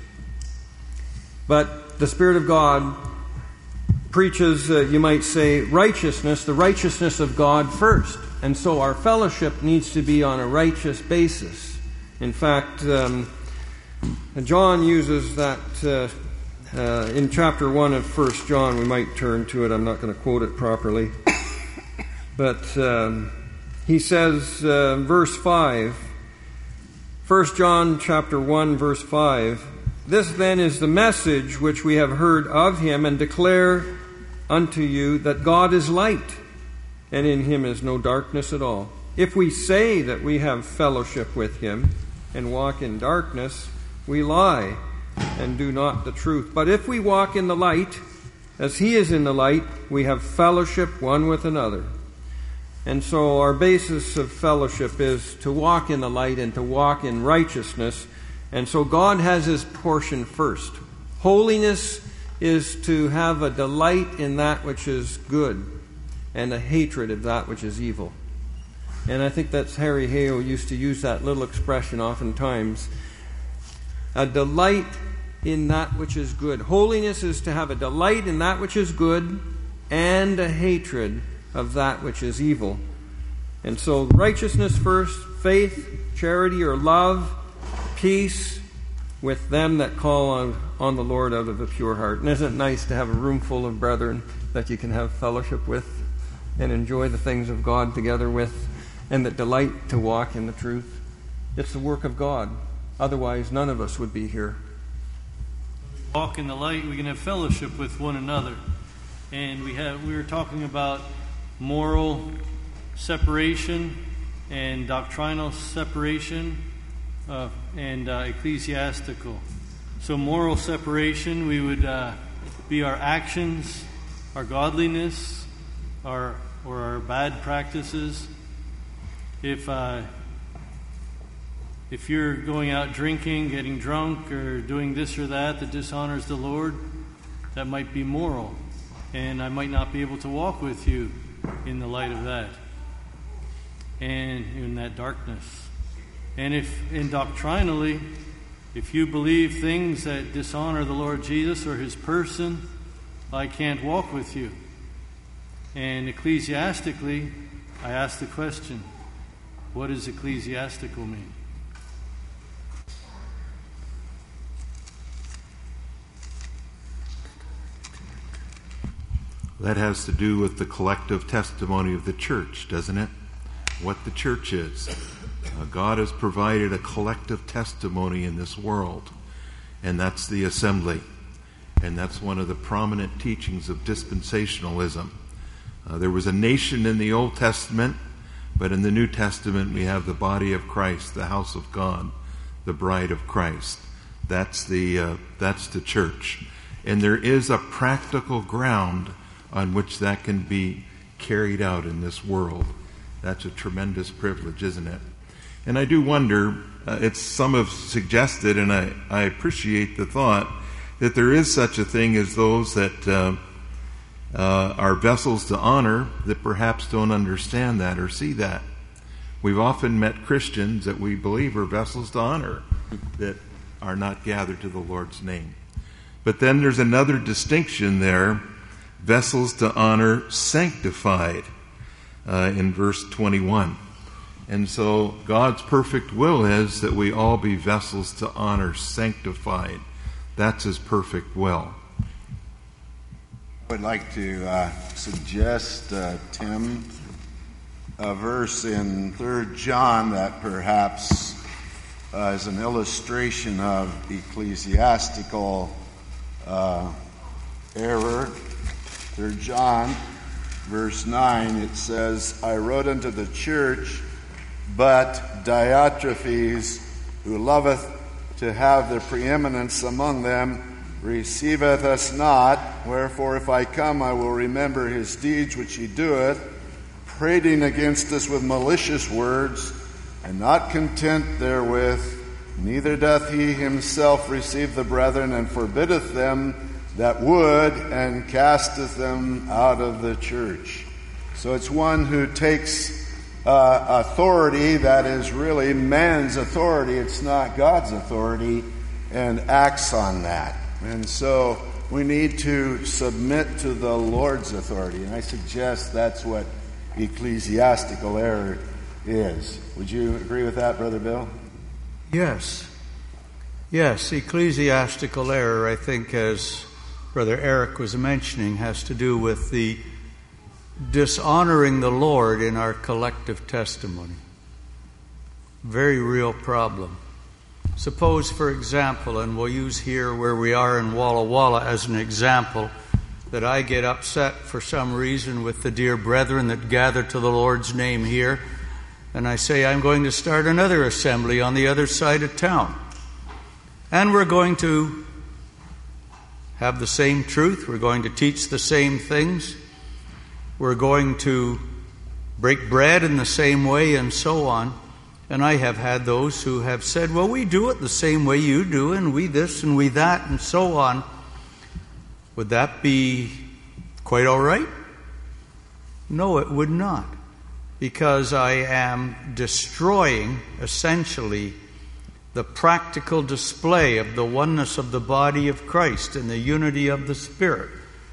S5: But the Spirit of God preaches, uh, you might say, righteousness, the righteousness of God first. And so our fellowship needs to be on a righteous basis. In fact, um, John uses that uh, uh, in chapter one of First John. We might turn to it. I'm not going to quote it properly. But um, he says, uh, verse five, First John chapter one, verse five, this then is the message which we have heard of him and declare unto you, that God is light, and in him is no darkness at all. If we say that we have fellowship with him and walk in darkness, we lie and do not the truth. But if we walk in the light, as he is in the light, we have fellowship one with another. And so our basis of fellowship is to walk in the light and to walk in righteousness. And so God has his portion first. Holiness is to have a delight in that which is good and a hatred of that which is evil. And I think that's Harry Hale used to use that little expression oftentimes. A delight in that which is good. Holiness is to have a delight in that which is good and a hatred of that which is evil. And so righteousness first, faith, charity or love, peace with them that call on, on the Lord out of a pure heart. And isn't it nice to have a room full of brethren that you can have fellowship with and enjoy the things of God together with, and that delight to walk in the truth? It's the work of God. Otherwise, none of us would be here.
S8: Walk in the light, we can have fellowship with one another. And we have we were talking about moral separation and doctrinal separation uh, and uh, ecclesiastical. So moral separation, we would uh, be our actions, our godliness, our or our bad practices. If uh, if you're going out drinking, getting drunk, or doing this or that that dishonors the Lord, that might be moral. And I might not be able to walk with you in the light of that and in that darkness. And if, in doctrinally, if you believe things that dishonor the Lord Jesus or his person, I can't walk with you. And ecclesiastically, I ask the question, what does ecclesiastical mean?
S4: That has to do with the collective testimony of the church, doesn't it? What the church is. Uh, God has provided a collective testimony in this world, and that's the assembly. And that's one of the prominent teachings of dispensationalism. Uh, there was a nation in the Old Testament, but in the New Testament we have the body of Christ, the house of God, the bride of Christ. That's the uh, that's the church. And there is a practical ground on which that can be carried out in this world. That's a tremendous privilege, isn't it? And I do wonder, uh, it's some have suggested, and I, I appreciate the thought, that there is such a thing as those that uh, uh, are vessels to honor that perhaps don't understand that or see that. We've often met Christians that we believe are vessels to honor that are not gathered to the Lord's name. But then there's another distinction there, vessels to honor sanctified, uh, in verse twenty-one. And so God's perfect will is that we all be vessels to honor sanctified. That's His perfect will.
S3: I would like to uh, suggest, uh, Tim, a verse in Third John that perhaps uh, is an illustration of ecclesiastical uh, error. Third John, verse nine, it says, I wrote unto the church, but Diotrephes, who loveth to have the preeminence among them, receiveth us not. Wherefore, if I come, I will remember his deeds which he doeth, prating against us with malicious words, and not content therewith, neither doth he himself receive the brethren, and forbiddeth them that would, and casteth them out of the church. So it's one who takes uh, authority that is really man's authority, it's not God's authority, and acts on that. And so we need to submit to the Lord's authority. And I suggest that's what ecclesiastical error is. Would you agree with that, Brother Bill?
S1: Yes. Yes, ecclesiastical error, I think, as Brother Eric was mentioning, has to do with the dishonoring the Lord in our collective testimony. Very real problem. Suppose, for example, and we'll use here where we are in Walla Walla as an example, that I get upset for some reason with the dear brethren that gather to the Lord's name here, and I say I'm going to start another assembly on the other side of town. And we're going to have the same truth, we're going to teach the same things, we're going to break bread in the same way, and so on. And I have had those who have said, well, we do it the same way you do, and we this and we that, and so on. Would that be quite all right? No, it would not. Because I am destroying, essentially, the practical display of the oneness of the body of Christ and the unity of the Spirit.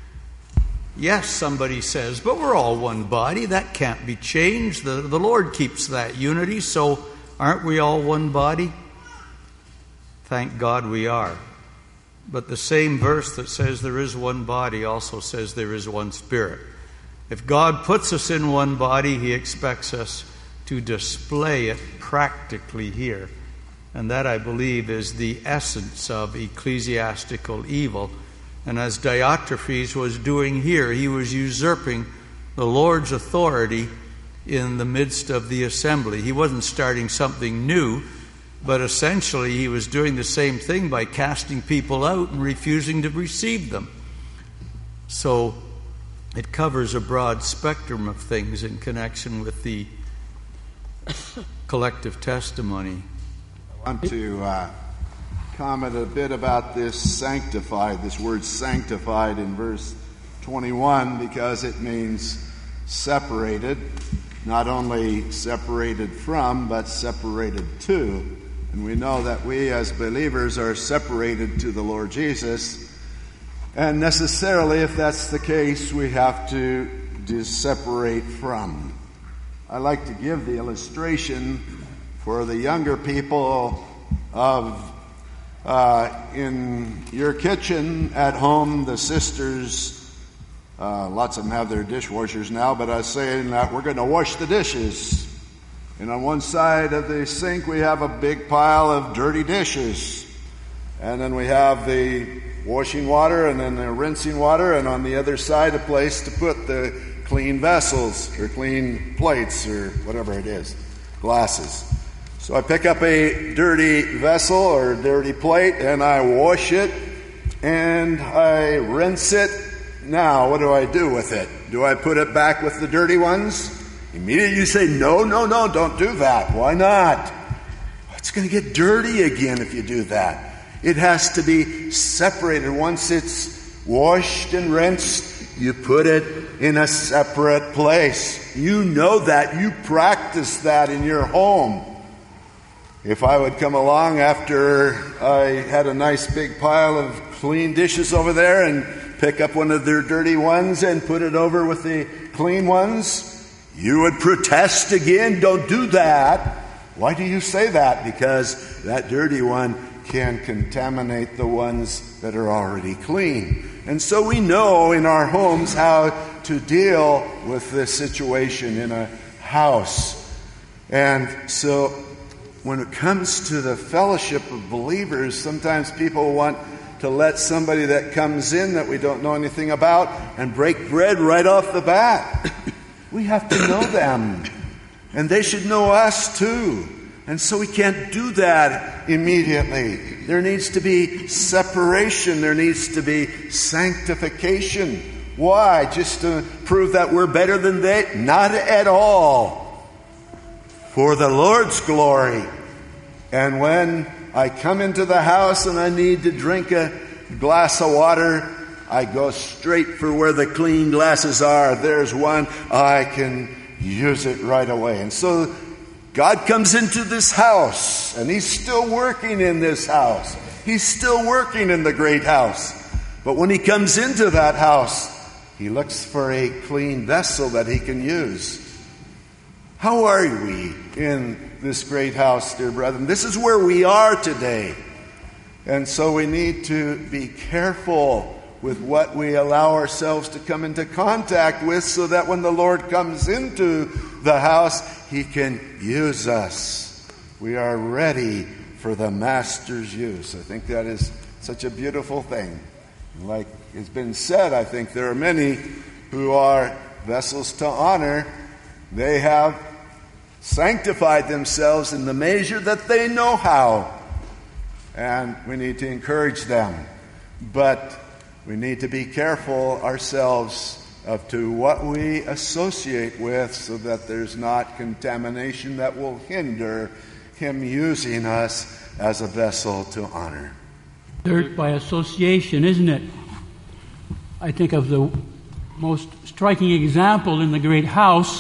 S1: Yes, somebody says, but we're all one body. That can't be changed. The, the Lord keeps that unity, so aren't we all one body? Thank God we are. But the same verse that says there is one body also says there is one Spirit. If God puts us in one body, He expects us to display it practically here. And that, I believe, is the essence of ecclesiastical evil. And as Diotrephes was doing here, he was usurping the Lord's authority in the midst of the assembly. He wasn't starting something new, but essentially he was doing the same thing by casting people out and refusing to receive them. So it covers a broad spectrum of things in connection with the collective testimony.
S3: I want to uh, comment a bit about this sanctified, this word sanctified in verse twenty-one, because it means separated, not only separated from, but separated to. And we know that we as believers are separated to the Lord Jesus. And necessarily, if that's the case, we have to separate from. I like to give the illustration for the younger people of uh, in your kitchen at home, the sisters, uh, lots of them have their dishwashers now, but I was saying that we're going to wash the dishes. And on one side of the sink, we have a big pile of dirty dishes. And then we have the washing water and then the rinsing water, and on the other side, a place to put the clean vessels or clean plates or whatever it is, glasses. So I pick up a dirty vessel or dirty plate and I wash it and I rinse it. Now, what do I do with it? Do I put it back with the dirty ones? Immediately you say, no, no, no, don't do that. Why not? It's going to get dirty again if you do that. It has to be separated. Once it's washed and rinsed, you put it in a separate place. You know that. You practice that in your home. If I would come along after I had a nice big pile of clean dishes over there and pick up one of their dirty ones and put it over with the clean ones, you would protest again. Don't do that. Why do you say that? Because that dirty one can contaminate the ones that are already clean. And so we know in our homes how to deal with this situation in a house. And so when it comes to the fellowship of believers, sometimes people want to let somebody that comes in that we don't know anything about and break bread right off the bat. We have to know them. And they should know us too. And so we can't do that immediately. There needs to be separation. There needs to be sanctification. Why? Just to prove that we're better than they? Not at all. For the Lord's glory. And when I come into the house and I need to drink a glass of water, I go straight for where the clean glasses are. There's one. I can use it right away. And so God comes into this house, and He's still working in this house. He's still working in the great house. But when He comes into that house, He looks for a clean vessel that He can use. How are we in this great house, dear brethren? This is where we are today. And so we need to be careful with what we allow ourselves to come into contact with, so that when the Lord comes into the house, He can use us. We are ready for the Master's use. I think that is such a beautiful thing. Like has been said, I think there are many who are vessels to honor. They have sanctified themselves in the measure that they know how. And we need to encourage them. But we need to be careful ourselves of to what we associate with, so that there's not contamination that will hinder Him using us as a vessel to honor.
S6: Dirt by association, isn't it? I think of the most striking example in the great house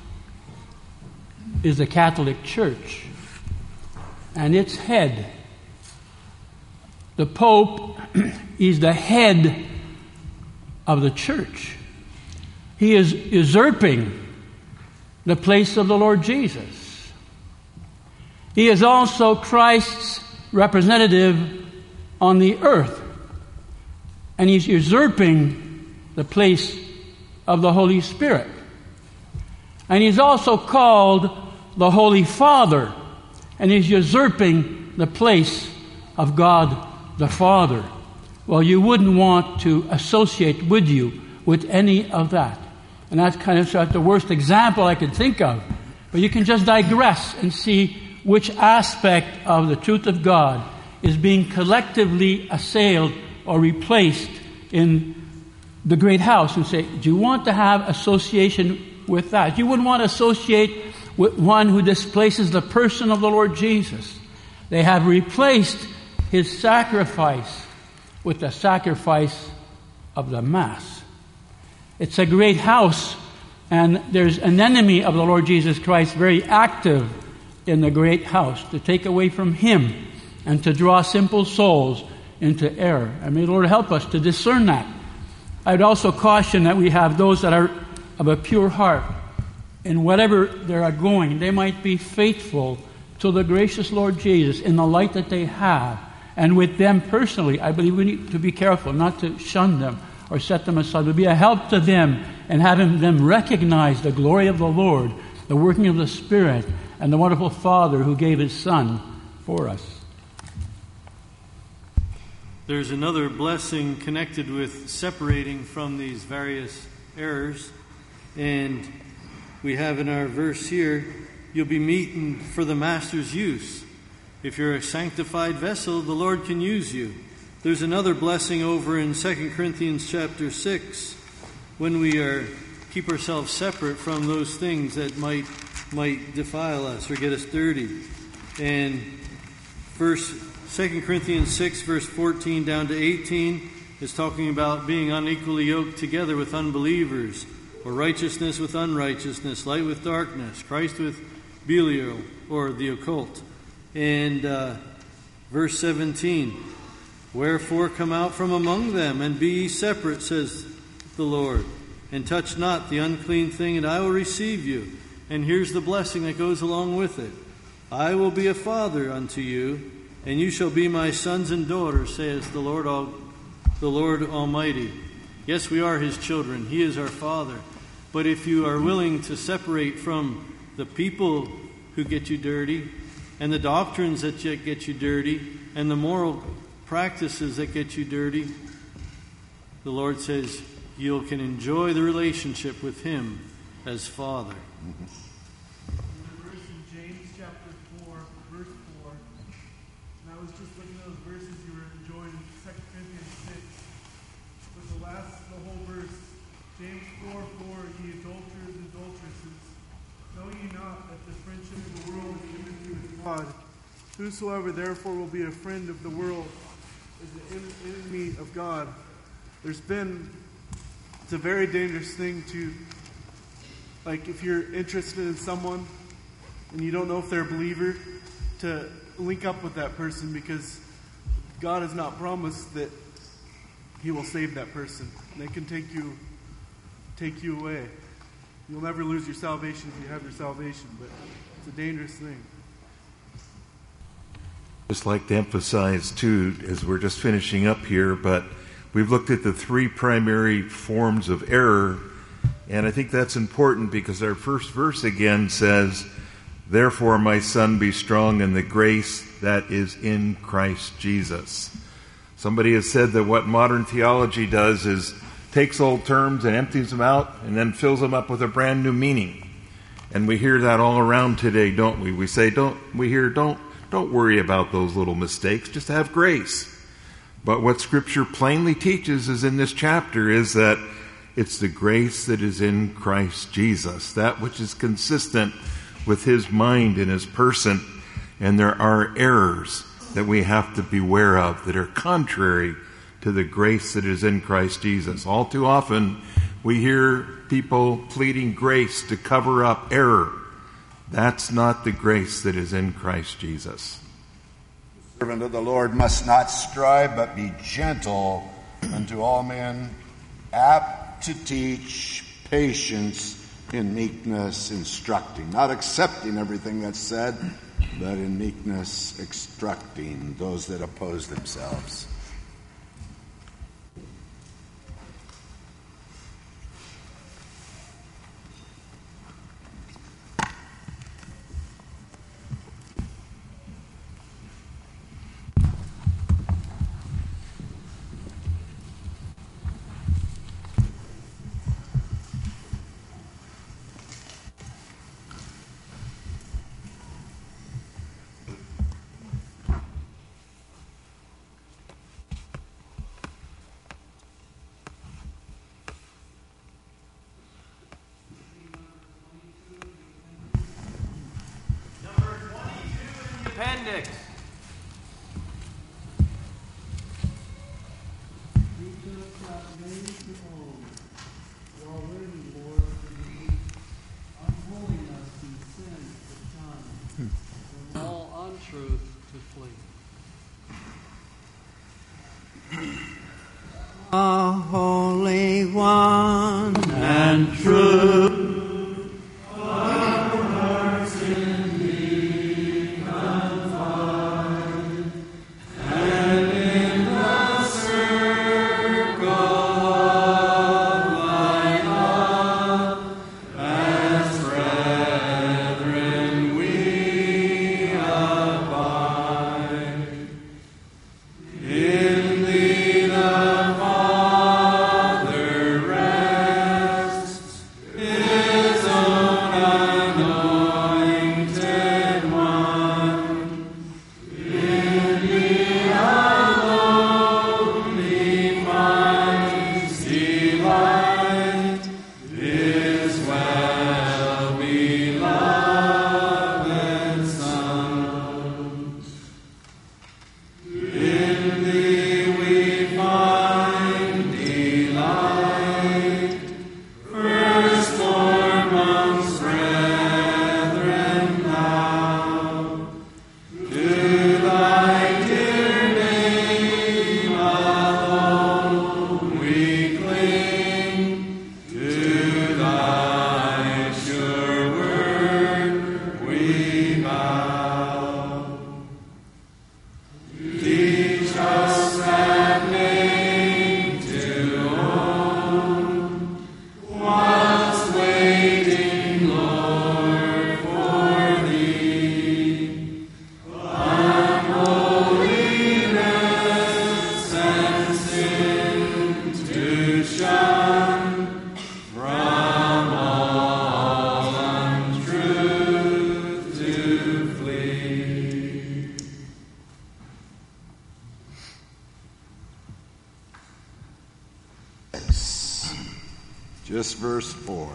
S6: is the Catholic Church and its head. The Pope is the head of the church. He is usurping the place of the Lord Jesus. He is also Christ's representative on the earth. And He's usurping the place of the Holy Spirit. And He's also called the Holy Father. And He's usurping the place of God the Father. Well, you wouldn't want to associate with you with any of that. And that's kind of sort of the worst example I could think of. But you can just digress and see which aspect of the truth of God is being collectively assailed or replaced in the great house, and say, do you want to have association with that? You wouldn't want to associate with one who displaces the person of the Lord Jesus. They have replaced His sacrifice with the sacrifice of the Mass. It's a great house, and there's an enemy of the Lord Jesus Christ very active in the great house to take away from Him and to draw simple souls into error. And may the Lord help us to discern that. I'd also caution that we have those that are of a pure heart. In whatever they are going, they might be faithful to the gracious Lord Jesus in the light that they have. And with them personally, I believe we need to be careful not to shun them or set them aside, but be a help to them and having them recognize the glory of the Lord, the working of the Spirit, and the wonderful Father who gave His Son for us.
S8: There's another blessing connected with separating from these various errors. And we have in our verse here, you'll be meeting for the Master's use. If you're a sanctified vessel, the Lord can use you. There's another blessing over in Second Corinthians chapter six, when we are keep ourselves separate from those things that might might defile us or get us dirty. And verse Second Corinthians six, verse fourteen down to eighteen is talking about being unequally yoked together with unbelievers. or righteousness with unrighteousness, light with darkness, Christ with Belial, or the occult. And uh, verse seventeen, wherefore come out from among them, and be ye separate, says the Lord, and touch not the unclean thing, and I will receive you. And here's the blessing that goes along with it. I will be a father unto you, and you shall be my sons and daughters, says the Lord, All, the Lord Almighty. Yes, we are his children. He is our Father. But if you are willing to separate from the people who get you dirty, and the doctrines that get you dirty, and the moral practices that get you dirty, the Lord says you can enjoy the relationship with him as Father.
S9: Mm-hmm. James chapter four, verse four. And I was just looking at those verses you were enjoying, Second Corinthians six. But the last, the whole verse, James four, four, ye adulterers and adulteresses, know ye not that the friendship of the world is enmity with God? Whosoever therefore will be a friend of the world is an enemy of God. There's been, it's a very dangerous thing to, like if you're interested in someone and you don't know if they're a believer, to link up with that person, because God has not promised that he will save that person. They can take you take you away. You'll never lose your salvation if you have your salvation, but it's a dangerous thing.
S4: Just like to emphasize too, as we're just finishing up here, but we've looked at the three primary forms of error, and I think that's important because our first verse again says, therefore, my son, be strong in the grace that is in Christ Jesus. Somebody has said that what modern theology does is takes old terms and empties them out and then fills them up with a brand new meaning. And we hear that all around today, don't we? We say, don't, we hear, don't, don't worry about those little mistakes, just have grace. But what Scripture plainly teaches is in this chapter is that it's the grace that is in Christ Jesus, that which is consistent with his mind and his person. And there are errors that we have to beware of that are contrary to the grace that is in Christ Jesus. All too often, we hear people pleading grace to cover up error. That's not the grace that is in Christ Jesus.
S3: The servant of the Lord must not strive, but be gentle unto all men, apt to teach, patience, in meekness, instructing. Not accepting everything that's said, but in meekness, instructing those that oppose themselves.
S7: Appendix.
S8: All untruth to flee.
S10: A holy one and true. Yeah. sin to shun, from all untruth to flee.
S3: Just verse four.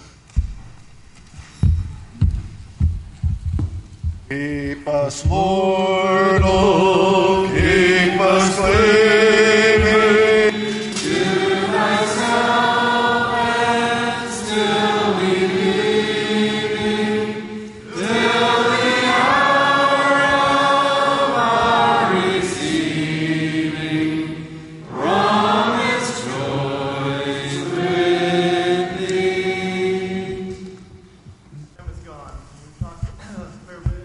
S3: Keep us, Lord, oh, keep us clinging
S10: to thyself, and still believing, till the hour of our receiving promised joys with thee.
S9: Time is gone. We've talked a fair bit.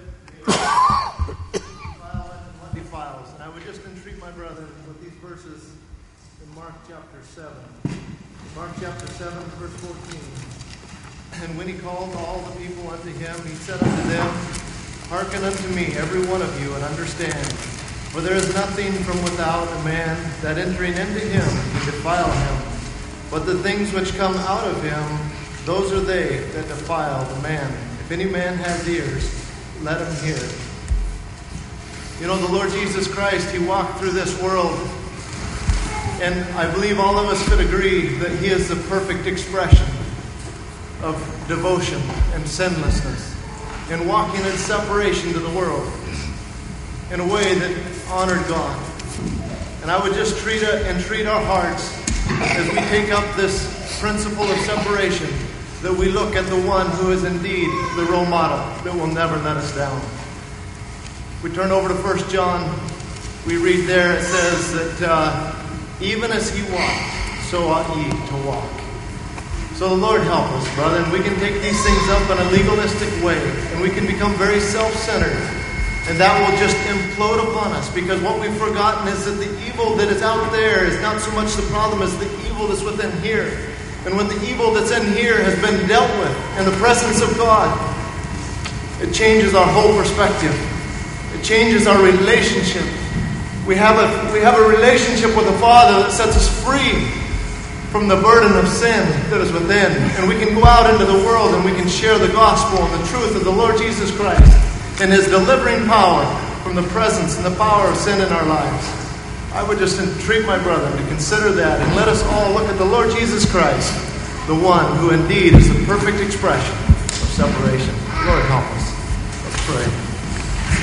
S9: Defiles. And I would just entreat my brethren with these verses in Mark chapter seven. Mark chapter seven, verse fourteen. And when he called all the people unto him, he said unto them, Hearken unto me, every one of you, and understand. For there is nothing from without a man that entering into him can defile him. But the things which come out of him, those are they that defile the man. If any man has ears, let him hear. You know, the Lord Jesus Christ, he walked through this world, and I believe all of us could agree that he is the perfect expression of devotion and sinlessness, and walking in separation to the world in a way that honored God. And I would just treat it and treat our hearts as we take up this principle of separation, that we look at the one who is indeed the role model that will never let us down. We turn over to First John. We read there, it says that uh, even as he walked, so ought ye to walk. So the Lord help us, brother, and we can take these things up in a legalistic way, and we can become very self-centered, and that will just implode upon us, because what we've forgotten is that the evil that is out there is not so much the problem as the evil that's within here. And when the evil that's in here has been dealt with in the presence of God, it changes our whole perspective. It changes our relationship. We have a we have a relationship with the Father that sets us free from the burden of sin that is within. And we can go out into the world and we can share the gospel and the truth of the Lord Jesus Christ and his delivering power from the presence and the power of sin in our lives. I would just entreat my brethren to consider that, and let us all look at the Lord Jesus Christ, the one who indeed is the perfect expression of separation. Lord, help us. Let's pray.